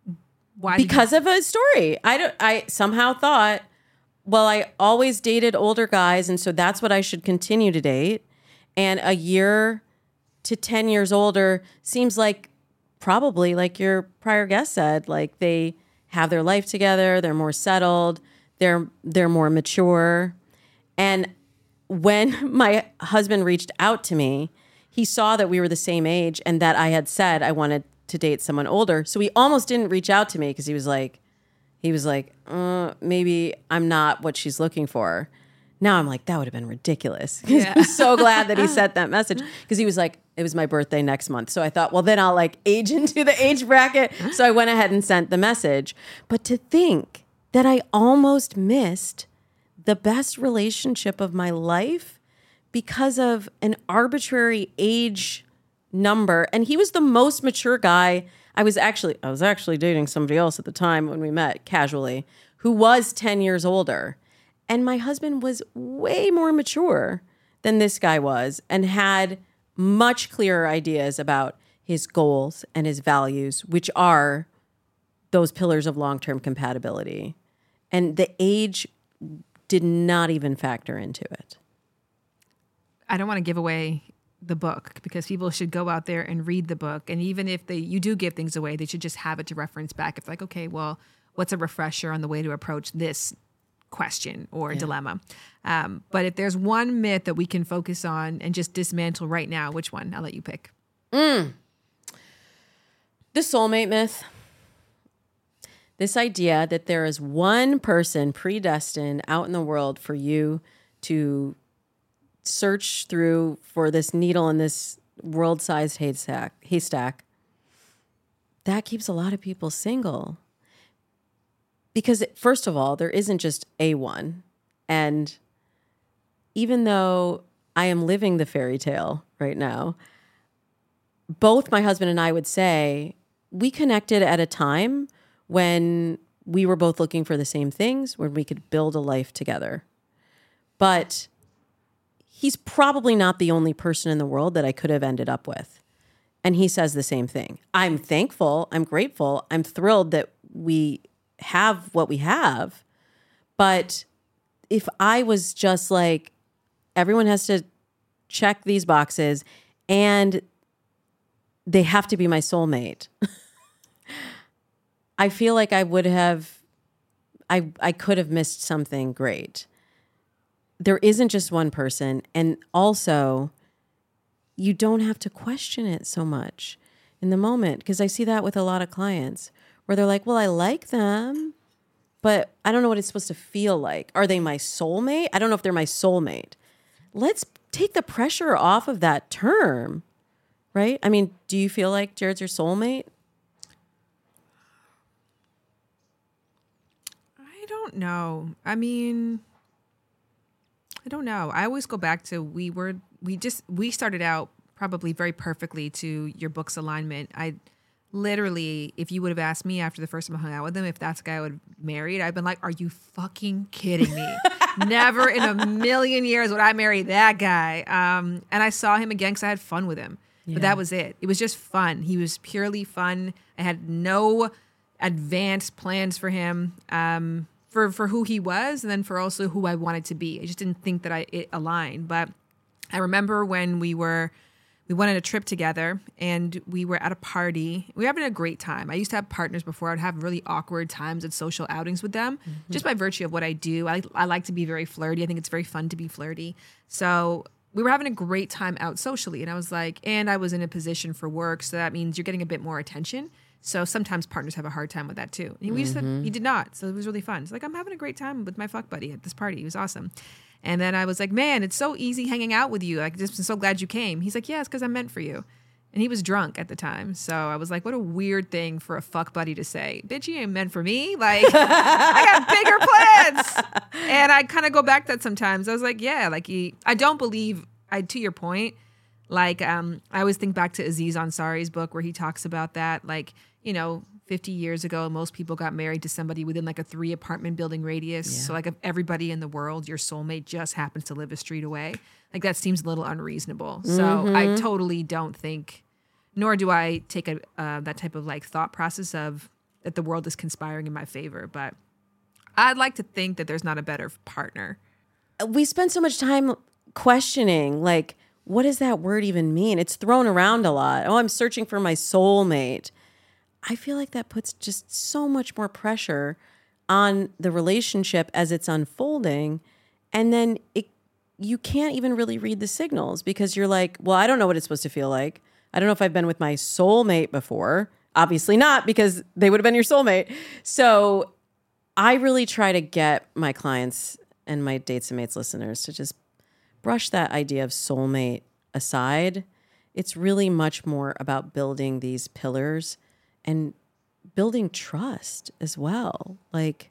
Why?
Because you- of a story. I don't, I somehow thought, well, I always dated older guys, and so that's what I should continue to date. And a year to ten years older seems like probably, like your prior guest said, like they have their life together, they're more settled, they're they're more mature. And when my husband reached out to me, he saw that we were the same age and that I had said I wanted to date someone older. So he almost didn't reach out to me because he was like, he was like, uh, maybe I'm not what she's looking for. Now I'm like, that would have been ridiculous.
Yeah.
I'm so glad that he sent that message because he was like, it was my birthday next month. So I thought, well, then I'll like age into the age bracket. So I went ahead and sent the message. But to think that I almost missed the best relationship of my life because of an arbitrary age number. And he was the most mature guy. I was actually, I was actually dating somebody else at the time when we met casually, who was ten years older. And my husband was way more mature than this guy was and had much clearer ideas about his goals and his values, which are those pillars of long-term compatibility. And the age did not even factor into it.
I don't want to give away the book because people should go out there and read the book. And even if they you do give things away, they should just have it to reference back. It's like, okay, well, what's a refresher on the way to approach this question or
Yeah.
dilemma? Um, but if there's one myth that we can focus on and just dismantle right now, which one? I'll let you pick.
Mm. The soulmate myth. This idea that there is one person predestined out in the world for you to search through for this needle in this world-sized haystack, haystack, that keeps a lot of people single. Because first of all, there isn't just a one. And even though I am living the fairy tale right now, both my husband and I would say we connected at a time when we were both looking for the same things, when we could build a life together. But he's probably not the only person in the world that I could have ended up with. And he says the same thing. I'm thankful. I'm grateful. I'm thrilled that we have what we have. But if I was just like, everyone has to check these boxes and they have to be my soulmate, I feel like I would have, I I could have missed something great. There isn't just one person. And also, you don't have to question it so much in the moment. Because I see that with a lot of clients where they're like, well, I like them, but I don't know what it's supposed to feel like. Are they my soulmate? I don't know if they're my soulmate. Let's take the pressure off of that term, right? I mean, do you feel like Jared's your soulmate?
I don't know. I mean, I don't know. I always go back to we were, we just, we started out probably very perfectly to your book's alignment. I literally, if you would have asked me after the first time I hung out with him, if that's the guy I would have married, I'd been like, are you fucking kidding me? Never in a million years would I marry that guy. Um, and I saw him again because I had fun with him.
Yeah.
But that was it. It was just fun. He was purely fun. I had no advanced plans for him, um, for, for who he was and then for also who I wanted to be. I just didn't think that I it aligned. But I remember when we were We went on a trip together and we were at a party. We were having a great time. I used to have partners before. I'd have really awkward times at social outings with them, mm-hmm. just by virtue of what I do. I, I like to be very flirty. I think it's very fun to be flirty. So we were having a great time out socially. And I was like, and I was in a position for work. So that means you're getting a bit more attention. So sometimes partners have a hard time with that too. And we mm-hmm. said he did not. So it was really fun. It's like, I'm having a great time with my fuck buddy at this party. It was awesome. And then I was like, man, it's so easy hanging out with you. Like, just I'm so glad you came. He's like, yeah, it's because I'm meant for you. And he was drunk at the time. So I was like, what a weird thing for a fuck buddy to say. Bitch, you ain't meant for me. Like, I got bigger plans. And I kind of go back to that sometimes. I was like, yeah, like he, I don't believe, I to your point, like um, I always think back to Aziz Ansari's book where he talks about that. Like, you know, fifty years ago, most people got married to somebody within like a three apartment building radius. Yeah. So like if everybody in the world, your soulmate just happens to live a street away, like that seems a little unreasonable. So mm-hmm. I totally don't think, nor do I take a uh, that type of like thought process of that the world is conspiring in my favor. But I'd like to think that there's not a better partner.
We spend so much time questioning, like, what does that word even mean? It's thrown around a lot. Oh, I'm searching for my soulmate. I feel like that puts just so much more pressure on the relationship as it's unfolding. And then it, you can't even really read the signals because you're like, well, I don't know what it's supposed to feel like. I don't know if I've been with my soulmate before. Obviously not, because they would have been your soulmate. So I really try to get my clients and my Dates and Mates listeners to just brush that idea of soulmate aside. It's really much more about building these pillars and building trust as well. Like,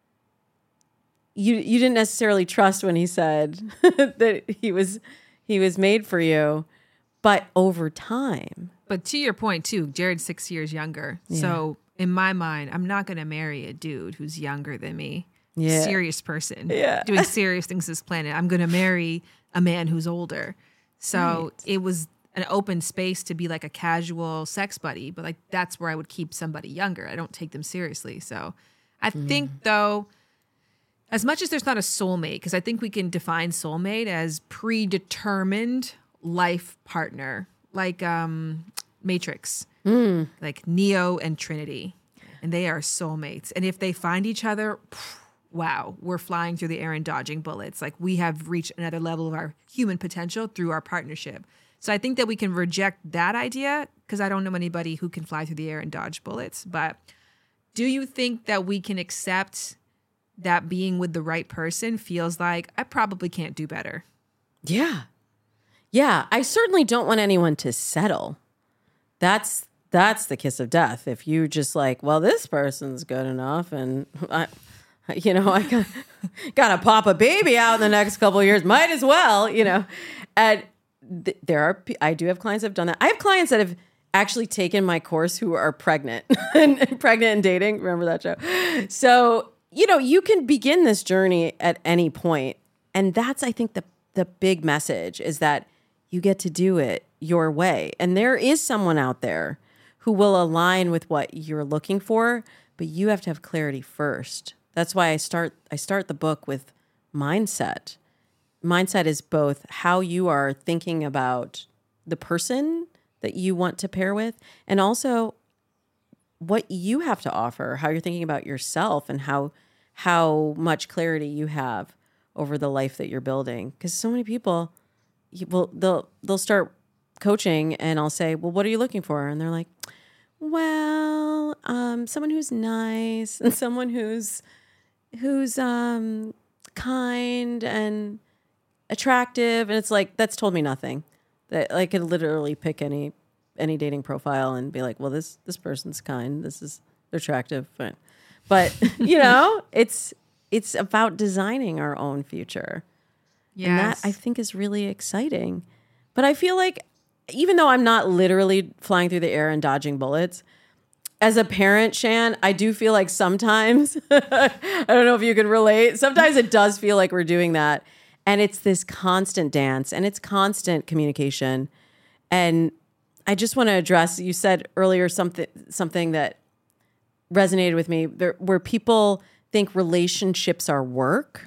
you you didn't necessarily trust when he said that he was he was made for you, but over time.
But to your point too, Jared's six years younger.
Yeah.
So in my mind, I'm not going to marry a dude who's younger than me.
Yeah.
Serious person.
Yeah.
Doing serious things this planet. I'm going to marry a man who's older. So
Right.
it was an open space to be like a casual sex buddy, but like that's where I would keep somebody younger. I don't take them seriously. So I
Mm.
think though, as much as there's not a soulmate, because I think we can define soulmate as predetermined life partner, like um, Matrix,
Mm.
like Neo and Trinity, and they are soulmates. And if they find each other, phew, wow, we're flying through the air and dodging bullets. Like we have reached another level of our human potential through our partnership. So I think that we can reject that idea because I don't know anybody who can fly through the air and dodge bullets. But do you think that we can accept that being with the right person feels like I probably can't do better?
Yeah. Yeah. I certainly don't want anyone to settle. That's that's the kiss of death. If you just like, well, this person's good enough and I, you know, I got, got to pop a baby out in the next couple of years, might as well, you know. And th- there are, I do have clients that have done that. I have clients that have actually taken my course who are pregnant and, and pregnant and dating. Remember that show? So, you know, you can begin this journey at any point. And that's, I think, the the big message is that you get to do it your way. And there is someone out there who will align with what you're looking for, but you have to have clarity first. That's why I start I start the book with mindset. Mindset is both how you are thinking about the person that you want to pair with, and also what you have to offer, how you're thinking about yourself and how how much clarity you have over the life that you're building. Because so many people, you, well, they'll they'll start coaching, and I'll say, "Well, what are you looking for?" And they're like, "Well, um, someone who's nice and someone who's who's um, kind and attractive." And it's like, that's told me nothing. That I could literally pick any any dating profile and be like, "Well, this this person's kind. This is they're attractive." But, but you know, it's it's about designing our own future.
Yes.
And that I think is really exciting. But I feel like even though I'm not literally flying through the air and dodging bullets, as a parent, Shan, I do feel like sometimes, I don't know if you could relate, sometimes it does feel like we're doing that. And it's this constant dance and it's constant communication. And I just want to address, you said earlier something something that resonated with me, there, where people think relationships are work.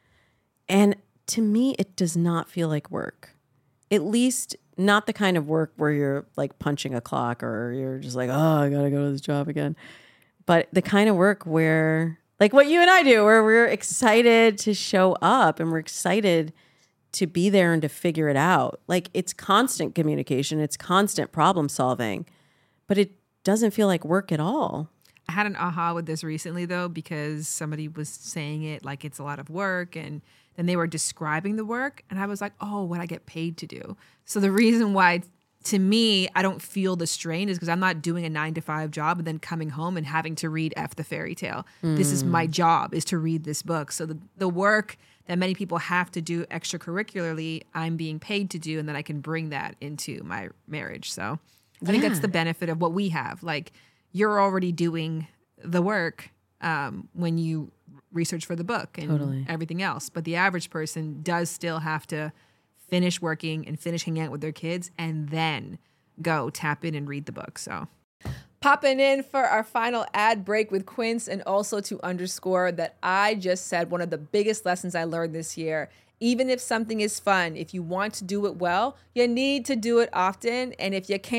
And to me, it does not feel like work. At least not the kind of work where you're like punching a clock or you're just like, oh, I got to go to this job again. But the kind of work where, like what you and I do, where we're excited to show up and we're excited to be there and to figure it out. Like it's constant communication, it's constant problem solving, but it doesn't feel like work at all.
I had an aha with this recently, though, because somebody was saying it like it's a lot of work, and then they were describing the work, and I was like, oh, what I get paid to do. So the reason why, to me, I don't feel the strain is because I'm not doing a nine to five job and then coming home and having to read F the fairy tale. Mm. This is my job, is to read this book. So the, the work that many people have to do extracurricularly, I'm being paid to do, and then I can bring that into my marriage. So I yeah. think that's the benefit of what we have. Like, you're already doing the work um, when you research for the book and
Totally.
everything else. But the average person does still have to finish working and finish hanging out with their kids and then go tap in and read the book. So
popping in for our final ad break with Quince, and also to underscore that I just said one of the biggest lessons I learned this year. Even if something is fun, if you want to do it well, you need to do it often. And if you can't,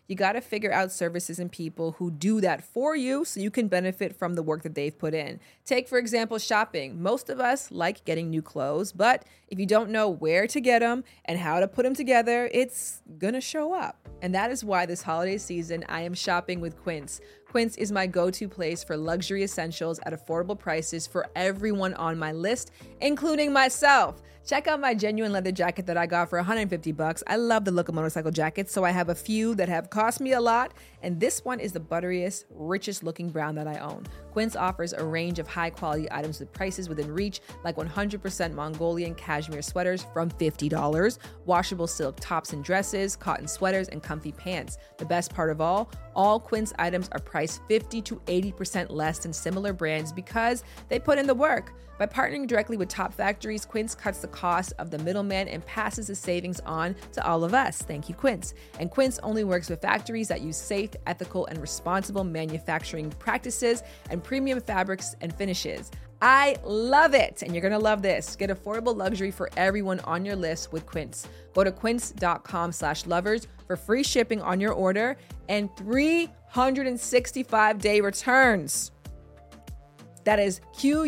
You got to figure out services and people who do that for you so you can benefit from the work that they've put in. Take, for example, shopping. Most of us like getting new clothes, but if you don't know where to get them and how to put them together, it's going to show up. And that is why this holiday season, I am shopping with Quince. Quince is my go-to place for luxury essentials at affordable prices for everyone on my list, including myself. Check out my genuine leather jacket that I got for one hundred fifty bucks. I love the look of motorcycle jackets, so I have a few that have cost me a lot, and this one is the butteriest, richest looking brown that I own. Quince offers a range of high quality items with prices within reach, like one hundred percent Mongolian cashmere sweaters from fifty dollars, washable silk tops and dresses, cotton sweaters, and comfy pants. The best part of all, all Quince items are priced fifty to eighty percent less than similar brands because they put in the work. By partnering directly with top factories, Quince cuts the cost of the middleman and passes the savings on to all of us. Thank you, Quince. And Quince only works with factories that use safe, ethical, and responsible manufacturing practices and premium fabrics and finishes. I love it, and you're gonna love this. Get affordable luxury for everyone on your list with Quince. Go to quince.com slash lovers for free shipping on your order and three hundred sixty-five day returns. That is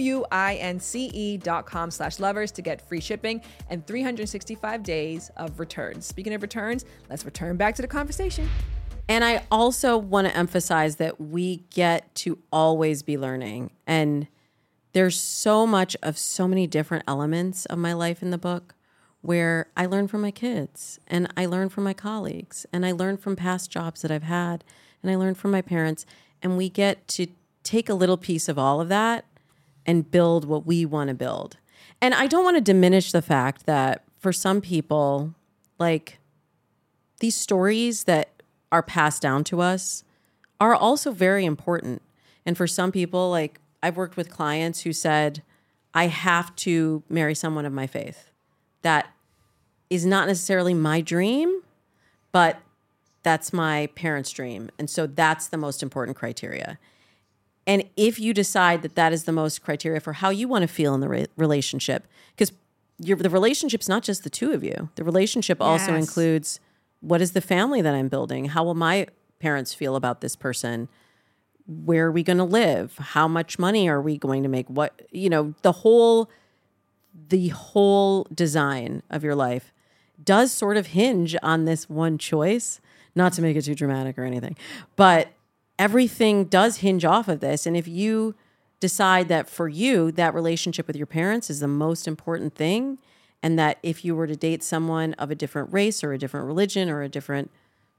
Q-U-I-N-C-E dot com slash lovers to get free shipping and three hundred sixty-five days of returns. Speaking of returns, let's return back to the conversation.
And I also want to emphasize that we get to always be learning. And there's so much of so many different elements of my life in the book where I learn from my kids and I learn from my colleagues and I learn from past jobs that I've had and I learn from my parents. And we get to take a little piece of all of that and build what we want to build. And I don't want to diminish the fact that for some people, like these stories that are passed down to us are also very important. And for some people, like I've worked with clients who said, I have to marry someone of my faith. That is not necessarily my dream, but that's my parents' dream. And so that's the most important criteria. And if you decide that that is the most criteria for how you want to feel in the re- relationship, because the relationship's not just the two of you. The relationship also
Yes.
includes what is the family that I'm building? How will my parents feel about this person? Where are we going to live? How much money are we going to make? What, you know, the whole, the whole design of your life does sort of hinge on this one choice, not to make it too dramatic or anything, but everything does hinge off of this. And if you decide that for you, that relationship with your parents is the most important thing, and that if you were to date someone of a different race or a different religion or a different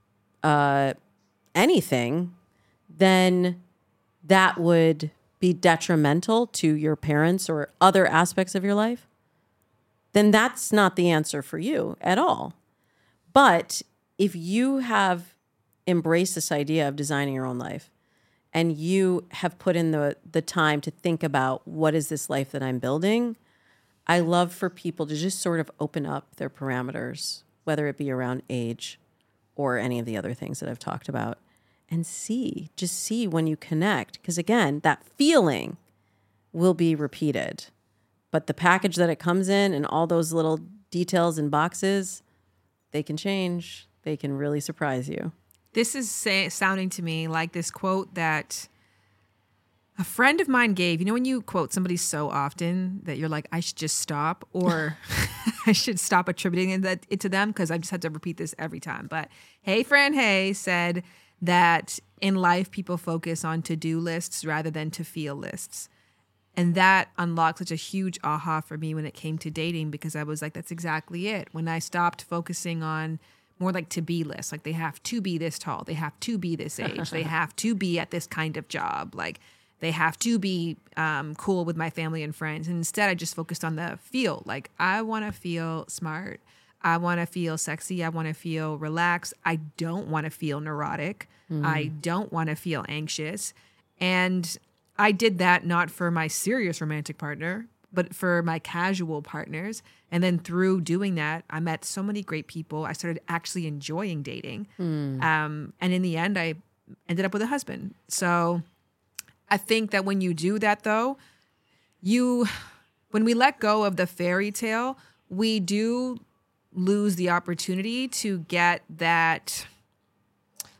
uh, anything, then that would be detrimental to your parents or other aspects of your life, then that's not the answer for you at all. But if you have embraced this idea of designing your own life and you have put in the the time to think about what is this life that I'm building, I love for people to just sort of open up their parameters, whether it be around age or any of the other things that I've talked about, and see, just see when you connect. Because again, that feeling will be repeated, but the package that it comes in and all those little details and boxes, they can change. They can really surprise you.
This is say, sounding to me like this quote that a friend of mine gave. You know when you quote somebody so often that you're like, I should just stop, or I should stop attributing it, it to them because I just had to repeat this every time. But Hey Fran Hay said that in life people focus on to-do lists rather than to feel lists. And that unlocked such a huge aha for me when it came to dating, because I was like, that's exactly it. When I stopped focusing on more like to-be lists, like they have to be this tall, they have to be this age, they have to be at this kind of job, like they have to be um, cool with my family and friends. And instead, I just focused on the feel. Like, I want to feel smart. I want to feel sexy. I want to feel relaxed. I don't want to feel neurotic. Mm. I don't want to feel anxious. And I did that not for my serious romantic partner, but for my casual partners. And then through doing that, I met so many great people. I started actually enjoying dating. Mm. Um, and in the end, I ended up with a husband. So I think that when you do that, though, you, when we let go of the fairy tale, we do lose the opportunity to get that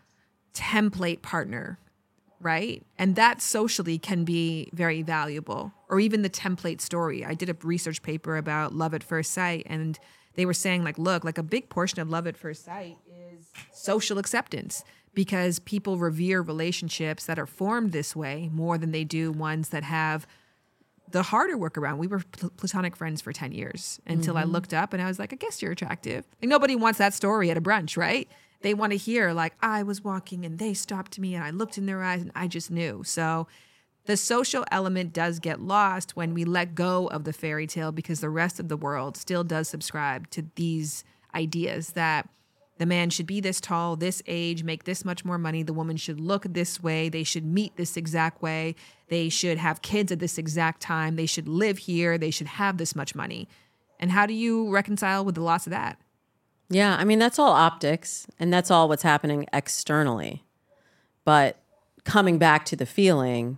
template partner, right? And that socially can be very valuable. Or even the template story. I did a research paper about love at first sight, and they were saying, like, look, like a big portion of love at first sight is social acceptance, because people revere relationships that are formed this way more than they do ones that have the harder workaround. We were pl- platonic friends for ten years until
Mm-hmm.
I looked up and I was like, I guess you're attractive. Like, nobody wants that story at a brunch, right? They want to hear, like, I was walking and they stopped me and I looked in their eyes and I just knew. So the social element does get lost when we let go of the fairy tale, because the rest of the world still does subscribe to these ideas that the man should be this tall, this age, make this much more money. The woman should look this way. They should meet this exact way. They should have kids at this exact time. They should live here. They should have this much money. And how do you reconcile with the loss of that?
Yeah, I mean, that's all optics, and that's all what's happening externally. But coming back to the feeling,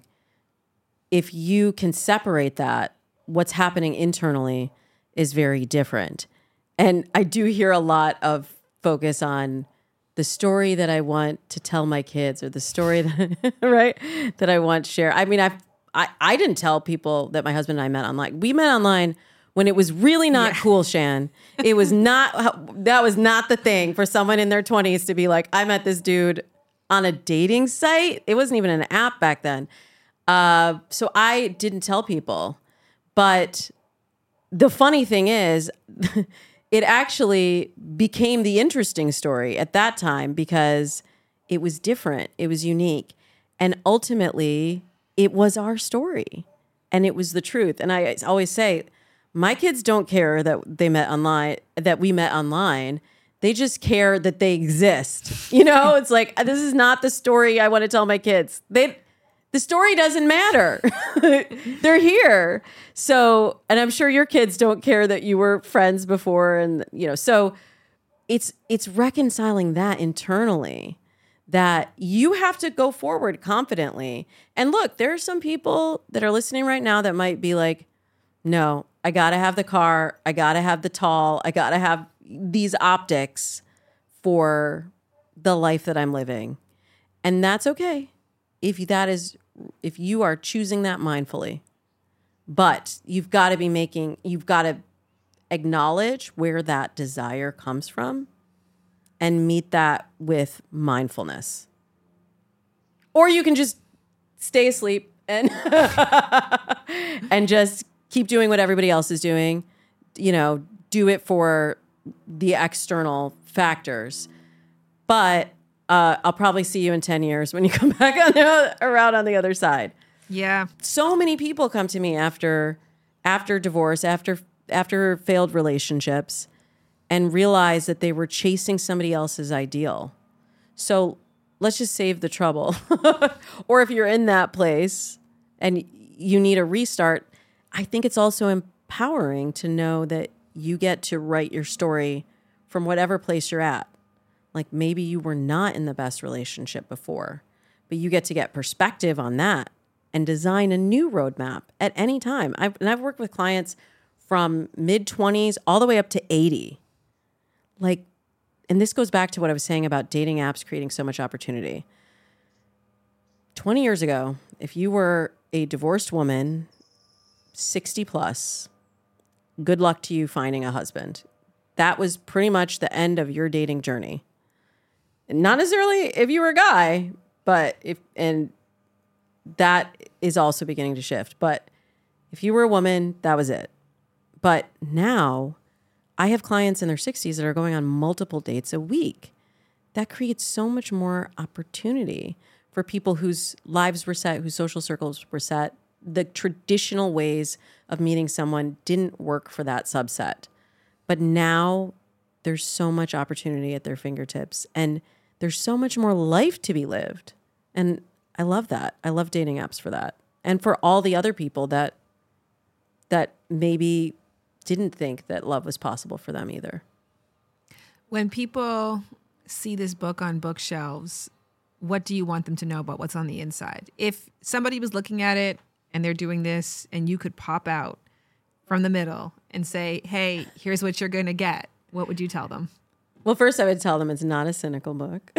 if you can separate that, what's happening internally is very different. And I do hear a lot of focus on the story that I want to tell my kids, or the story that, right, that I want to share. I mean, I've, I I didn't tell people that my husband and I met online. We met online when it was really not yeah. cool, Shan. It was not, that was not the thing for someone in their twenties to be like, I met this dude on a dating site. It wasn't even an app back then. Uh, so I didn't tell people. But the funny thing is, it actually became the interesting story at that time because it was different. It was unique. And ultimately, it was our story. And it was the truth. And I always say, my kids don't care that they met online, that we met online. They just care that they exist. You know, it's like, this is not the story I want to tell my kids. They, the story doesn't matter. They're here. So, and I'm sure your kids don't care that you were friends before. And, you know, so it's, it's reconciling that internally, that you have to go forward confidently. And look, there are some people that are listening right now that might be like, no, I got to have the car. I got to have the tall. I got to have these optics for the life that I'm living. And that's okay. If that is, if you are choosing that mindfully, but you've got to be making, you've got to acknowledge where that desire comes from and meet that with mindfulness. Or you can just stay asleep and and just keep doing what everybody else is doing. You know, do it for the external factors. But uh, I'll probably see you in ten years when you come back on the, around on the other side.
Yeah.
So many people come to me after after divorce, after after failed relationships, and realize that they were chasing somebody else's ideal. So let's just save the trouble. Or if you're in that place and you need a restart, I think it's also empowering to know that you get to write your story from whatever place you're at. Like maybe you were not in the best relationship before, but you get to get perspective on that and design a new roadmap at any time. I've, and I've worked with clients from mid twenties all the way up to eighty. Like, and this goes back to what I was saying about dating apps creating so much opportunity. twenty years ago, if you were a divorced woman, sixty plus, good luck to you finding a husband. That was pretty much the end of your dating journey. Not necessarily if you were a guy, but if, and that is also beginning to shift. But if you were a woman, that was it. But now I have clients in their sixties that are going on multiple dates a week. That creates so much more opportunity for people whose lives were set, whose social circles were set. The traditional ways of meeting someone didn't work for that subset. But now there's so much opportunity at their fingertips, and there's so much more life to be lived. And I love that. I love dating apps for that. And for all the other people that that maybe didn't think that love was possible for them either.
When people see this book on bookshelves, what do you want them to know about what's on the inside? If somebody was looking at it and they're doing this and you could pop out from the middle and say, hey, here's what you're going to get, what would you tell them?
Well, first I would tell them it's not a cynical book.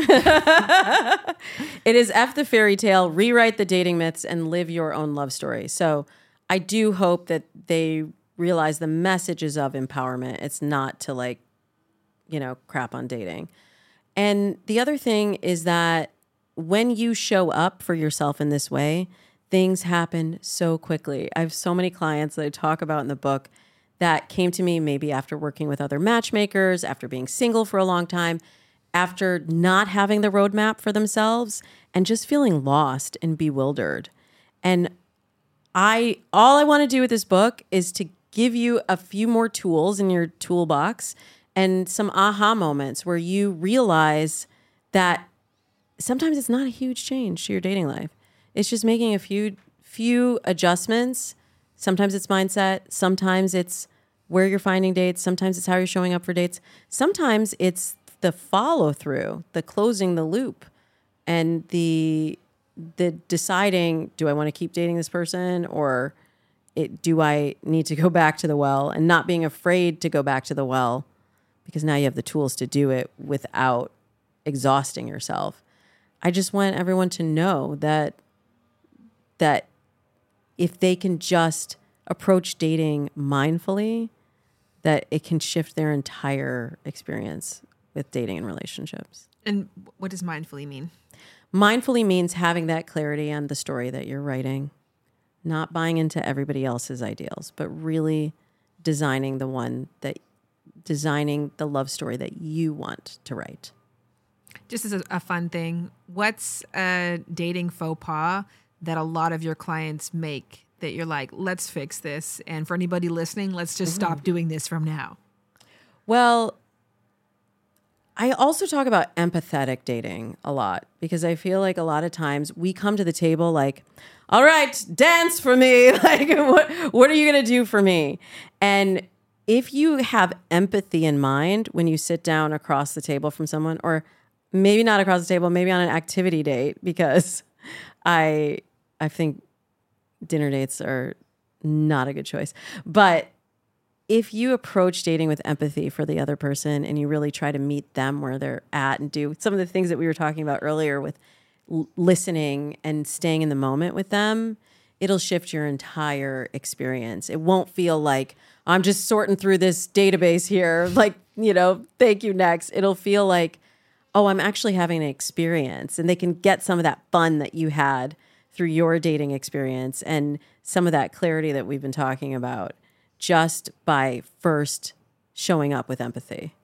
It is F the Fairy Tale, Rewrite the Dating Myths, and Live Your Own Love Story. So I do hope that they realize the message is of empowerment. It's not to like, you know, crap on dating. And the other thing is that when you show up for yourself in this way, things happen so quickly. I have so many clients that I talk about in the book that came to me maybe after working with other matchmakers, after being single for a long time, after not having the roadmap for themselves and just feeling lost and bewildered. And I all I want to do with this book is to give you a few more tools in your toolbox and some aha moments where you realize that sometimes it's not a huge change to your dating life. It's just making a few few adjustments. Sometimes it's mindset. Sometimes it's where you're finding dates. Sometimes it's how you're showing up for dates. Sometimes it's the follow through, the closing the loop, and the the deciding, do I want to keep dating this person, or it, do I need to go back to the well, and not being afraid to go back to the well because now you have the tools to do it without exhausting yourself. I just want everyone to know that that if they can just approach dating mindfully, that it can shift their entire experience with dating and relationships.
And what does mindfully mean?
Mindfully means having that clarity on the story that you're writing, not buying into everybody else's ideals, but really designing the one that, designing the love story that you want to write.
Just as a, a fun thing, what's a dating faux pas that a lot of your clients make that you're like, let's fix this? And for anybody listening, let's just mm-hmm. stop doing this from now.
Well, I also talk about empathetic dating a lot because I feel like a lot of times we come to the table like, all right, dance for me. Like, what, what are you going to do for me? And if you have empathy in mind when you sit down across the table from someone, or maybe not across the table, maybe on an activity date, because I I think dinner dates are not a good choice. But if you approach dating with empathy for the other person and you really try to meet them where they're at and do some of the things that we were talking about earlier with l- listening and staying in the moment with them, it'll shift your entire experience. It won't feel like I'm just sorting through this database here, like, you know, thank you, next. It'll feel like, oh, I'm actually having an experience, and they can get some of that fun that you had through your dating experience and some of that clarity that we've been talking about just by first showing up with empathy.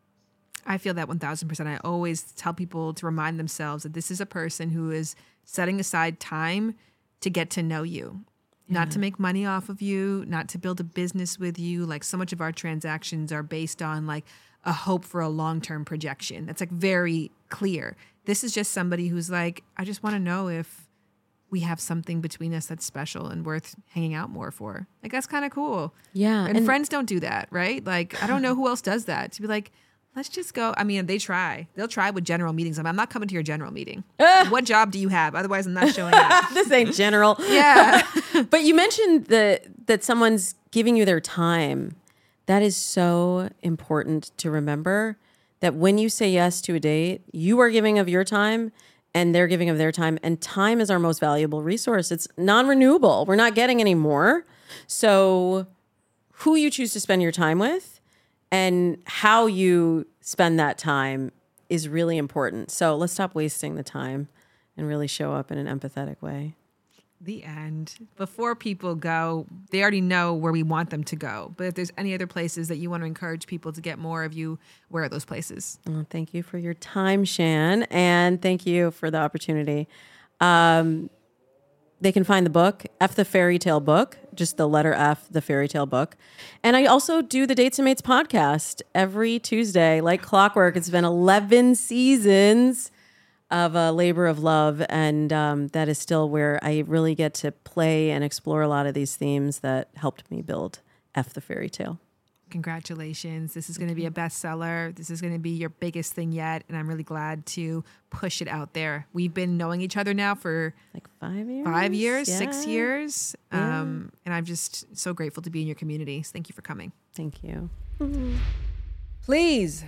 I feel that one thousand percent. I always tell people to remind themselves that this is a person who is setting aside time to get to know you, yeah. not to make money off of you, not to build a business with you. Like, so much of our transactions are based on like a hope for a long-term projection. That's like very clear. This is just somebody who's like, I just want to know if we have something between us that's special and worth hanging out more for. Like, that's kind of cool.
Yeah.
And,
and
friends don't do that, right? Like, I don't know who else does that. To be like, let's just go. I mean, they try. They'll try with general meetings. I'm, I'm not coming to your general meeting. What job do you have? Otherwise, I'm not showing up.
This ain't general.
Yeah.
But you mentioned that that someone's giving you their time. That is so important to remember, that when you say yes to a date, you are giving of your time and they're giving of their time. And time is our most valuable resource. It's non-renewable. We're not getting any more. So who you choose to spend your time with and how you spend that time is really important. So let's stop wasting the time and really show up in an empathetic way.
The end. Before people go, they already know where we want them to go. But if there's any other places that you want to encourage people to get more of you, where are those places?
Oh, thank you for your time, Shan. And thank you for the opportunity. Um, they can find the book, F the Fairy Tale Book, just the letter F, the Fairy Tale Book. And I also do the Dates and Mates podcast every Tuesday, like clockwork. It's been eleven seasons of a labor of love. And um, that is still where I really get to play and explore a lot of these themes that helped me build F the Fairy Tale.
Congratulations. This is going to be a bestseller. This is going to be your biggest thing yet. And I'm really glad to push it out there. We've been knowing each other now for
like five years,
five years,
yeah.
six years.
Yeah.
Um, and I'm just so grateful to be in your community. So thank you for coming.
Thank you.
Please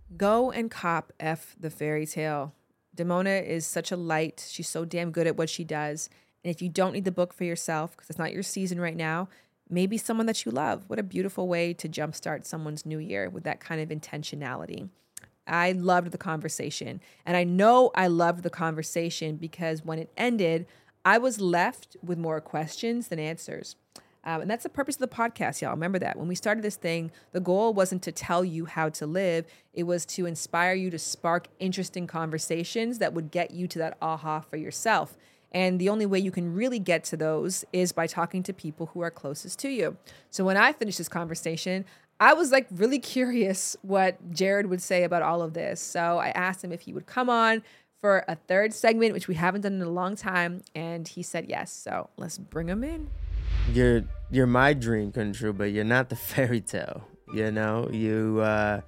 Go and cop F the Fairy Tale. Damona is such a light. She's so damn good at what she does. And if you don't need the book for yourself, because it's not your season right now, maybe someone that you love. What a beautiful way to jumpstart someone's new year with that kind of intentionality. I loved the conversation. And I know I loved the conversation because when it ended, I was left with more questions than answers. Um, and that's the purpose of the podcast, y'all. Remember that. When we started this thing, the goal wasn't to tell you how to live. It was to inspire you to spark interesting conversations that would get you to that aha for yourself. And the only way you can really get to those is by talking to people who are closest to you. So when I finished this conversation, I was like really curious what Jared would say about all of this. So I asked him if he would come on for a third segment, which we haven't done in a long time. And he said yes. So let's bring him in.
You're you're my dream come true, but you're not the fairy tale. You know, you uh,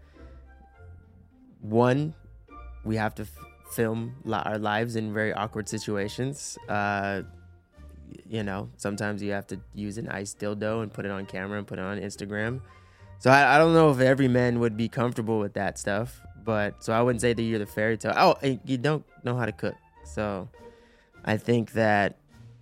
one, we have to f- film li- our lives in very awkward situations. Uh, you know, sometimes you have to use an ice dildo and put it on camera and put it on Instagram. So I, I don't know if every man would be comfortable with that stuff, but so I wouldn't say that you're the fairy tale. Oh, and you don't know how to cook. So I think that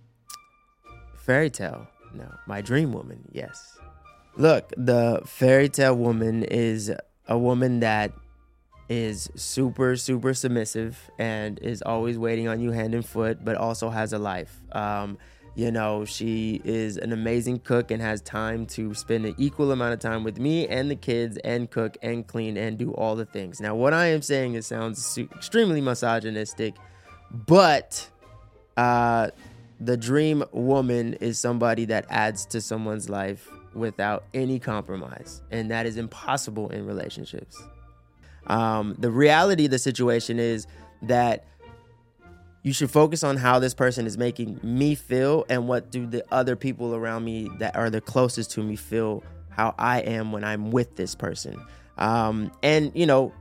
fairy tale, no. My dream woman, yes. Look, the fairy tale woman is a woman that is super, super submissive and is always waiting on you hand and foot, but also has a life. Um, you know, she is an amazing cook and has time to spend an equal amount of time with me and the kids and cook and clean and do all the things. Now, what I am saying, it sounds su- extremely misogynistic, but uh, the dream woman is somebody that adds to someone's life without any compromise, and that is impossible in relationships. Um, the reality of the situation is that you should focus on how this person is making me feel and what do the other people around me that are the closest to me feel how I am when I'm with this person. Um, and, you know,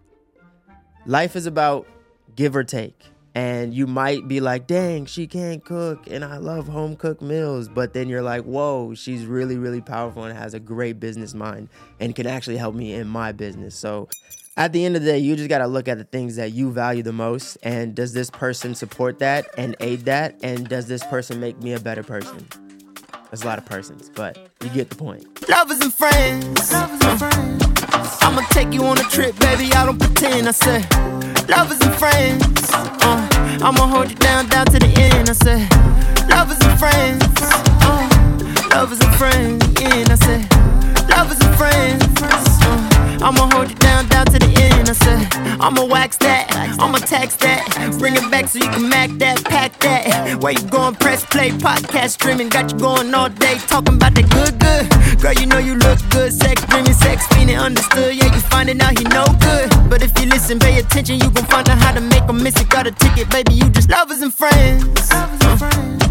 life is about give or take. And you might be like, dang, she can't cook and I love home cooked meals. But then you're like, whoa, she's really, really powerful and has a great business mind and can actually help me in my business. So at the end of the day, you just got to look at the things that you value the most. And does this person support that and aid that? And does this person make me a better person? There's a lot of persons, but you get the point.
Lovers and friends. Lovers and friends. I'ma take you on a trip, baby. I don't pretend. I say, lovers and friends. Uh, I'ma hold you down, down to the end. I say, lovers and friends. Uh, lovers and friends. Yeah, I say, lovers and friends. Uh, I'ma hold you down, down to the end. I said, I'ma wax that, I'ma tax that, bring it back so you can mac that, pack that. Where you going? Press play, podcast streaming, got you going all day, talking about that good, good. Girl, you know you look good, sex dreaming, sex feeling understood. Yeah, you finding out he no good, but if you listen, pay attention, you gon' find out how to make 'em miss it. Got a ticket, baby, you just lovers and friends. Lovers and friends.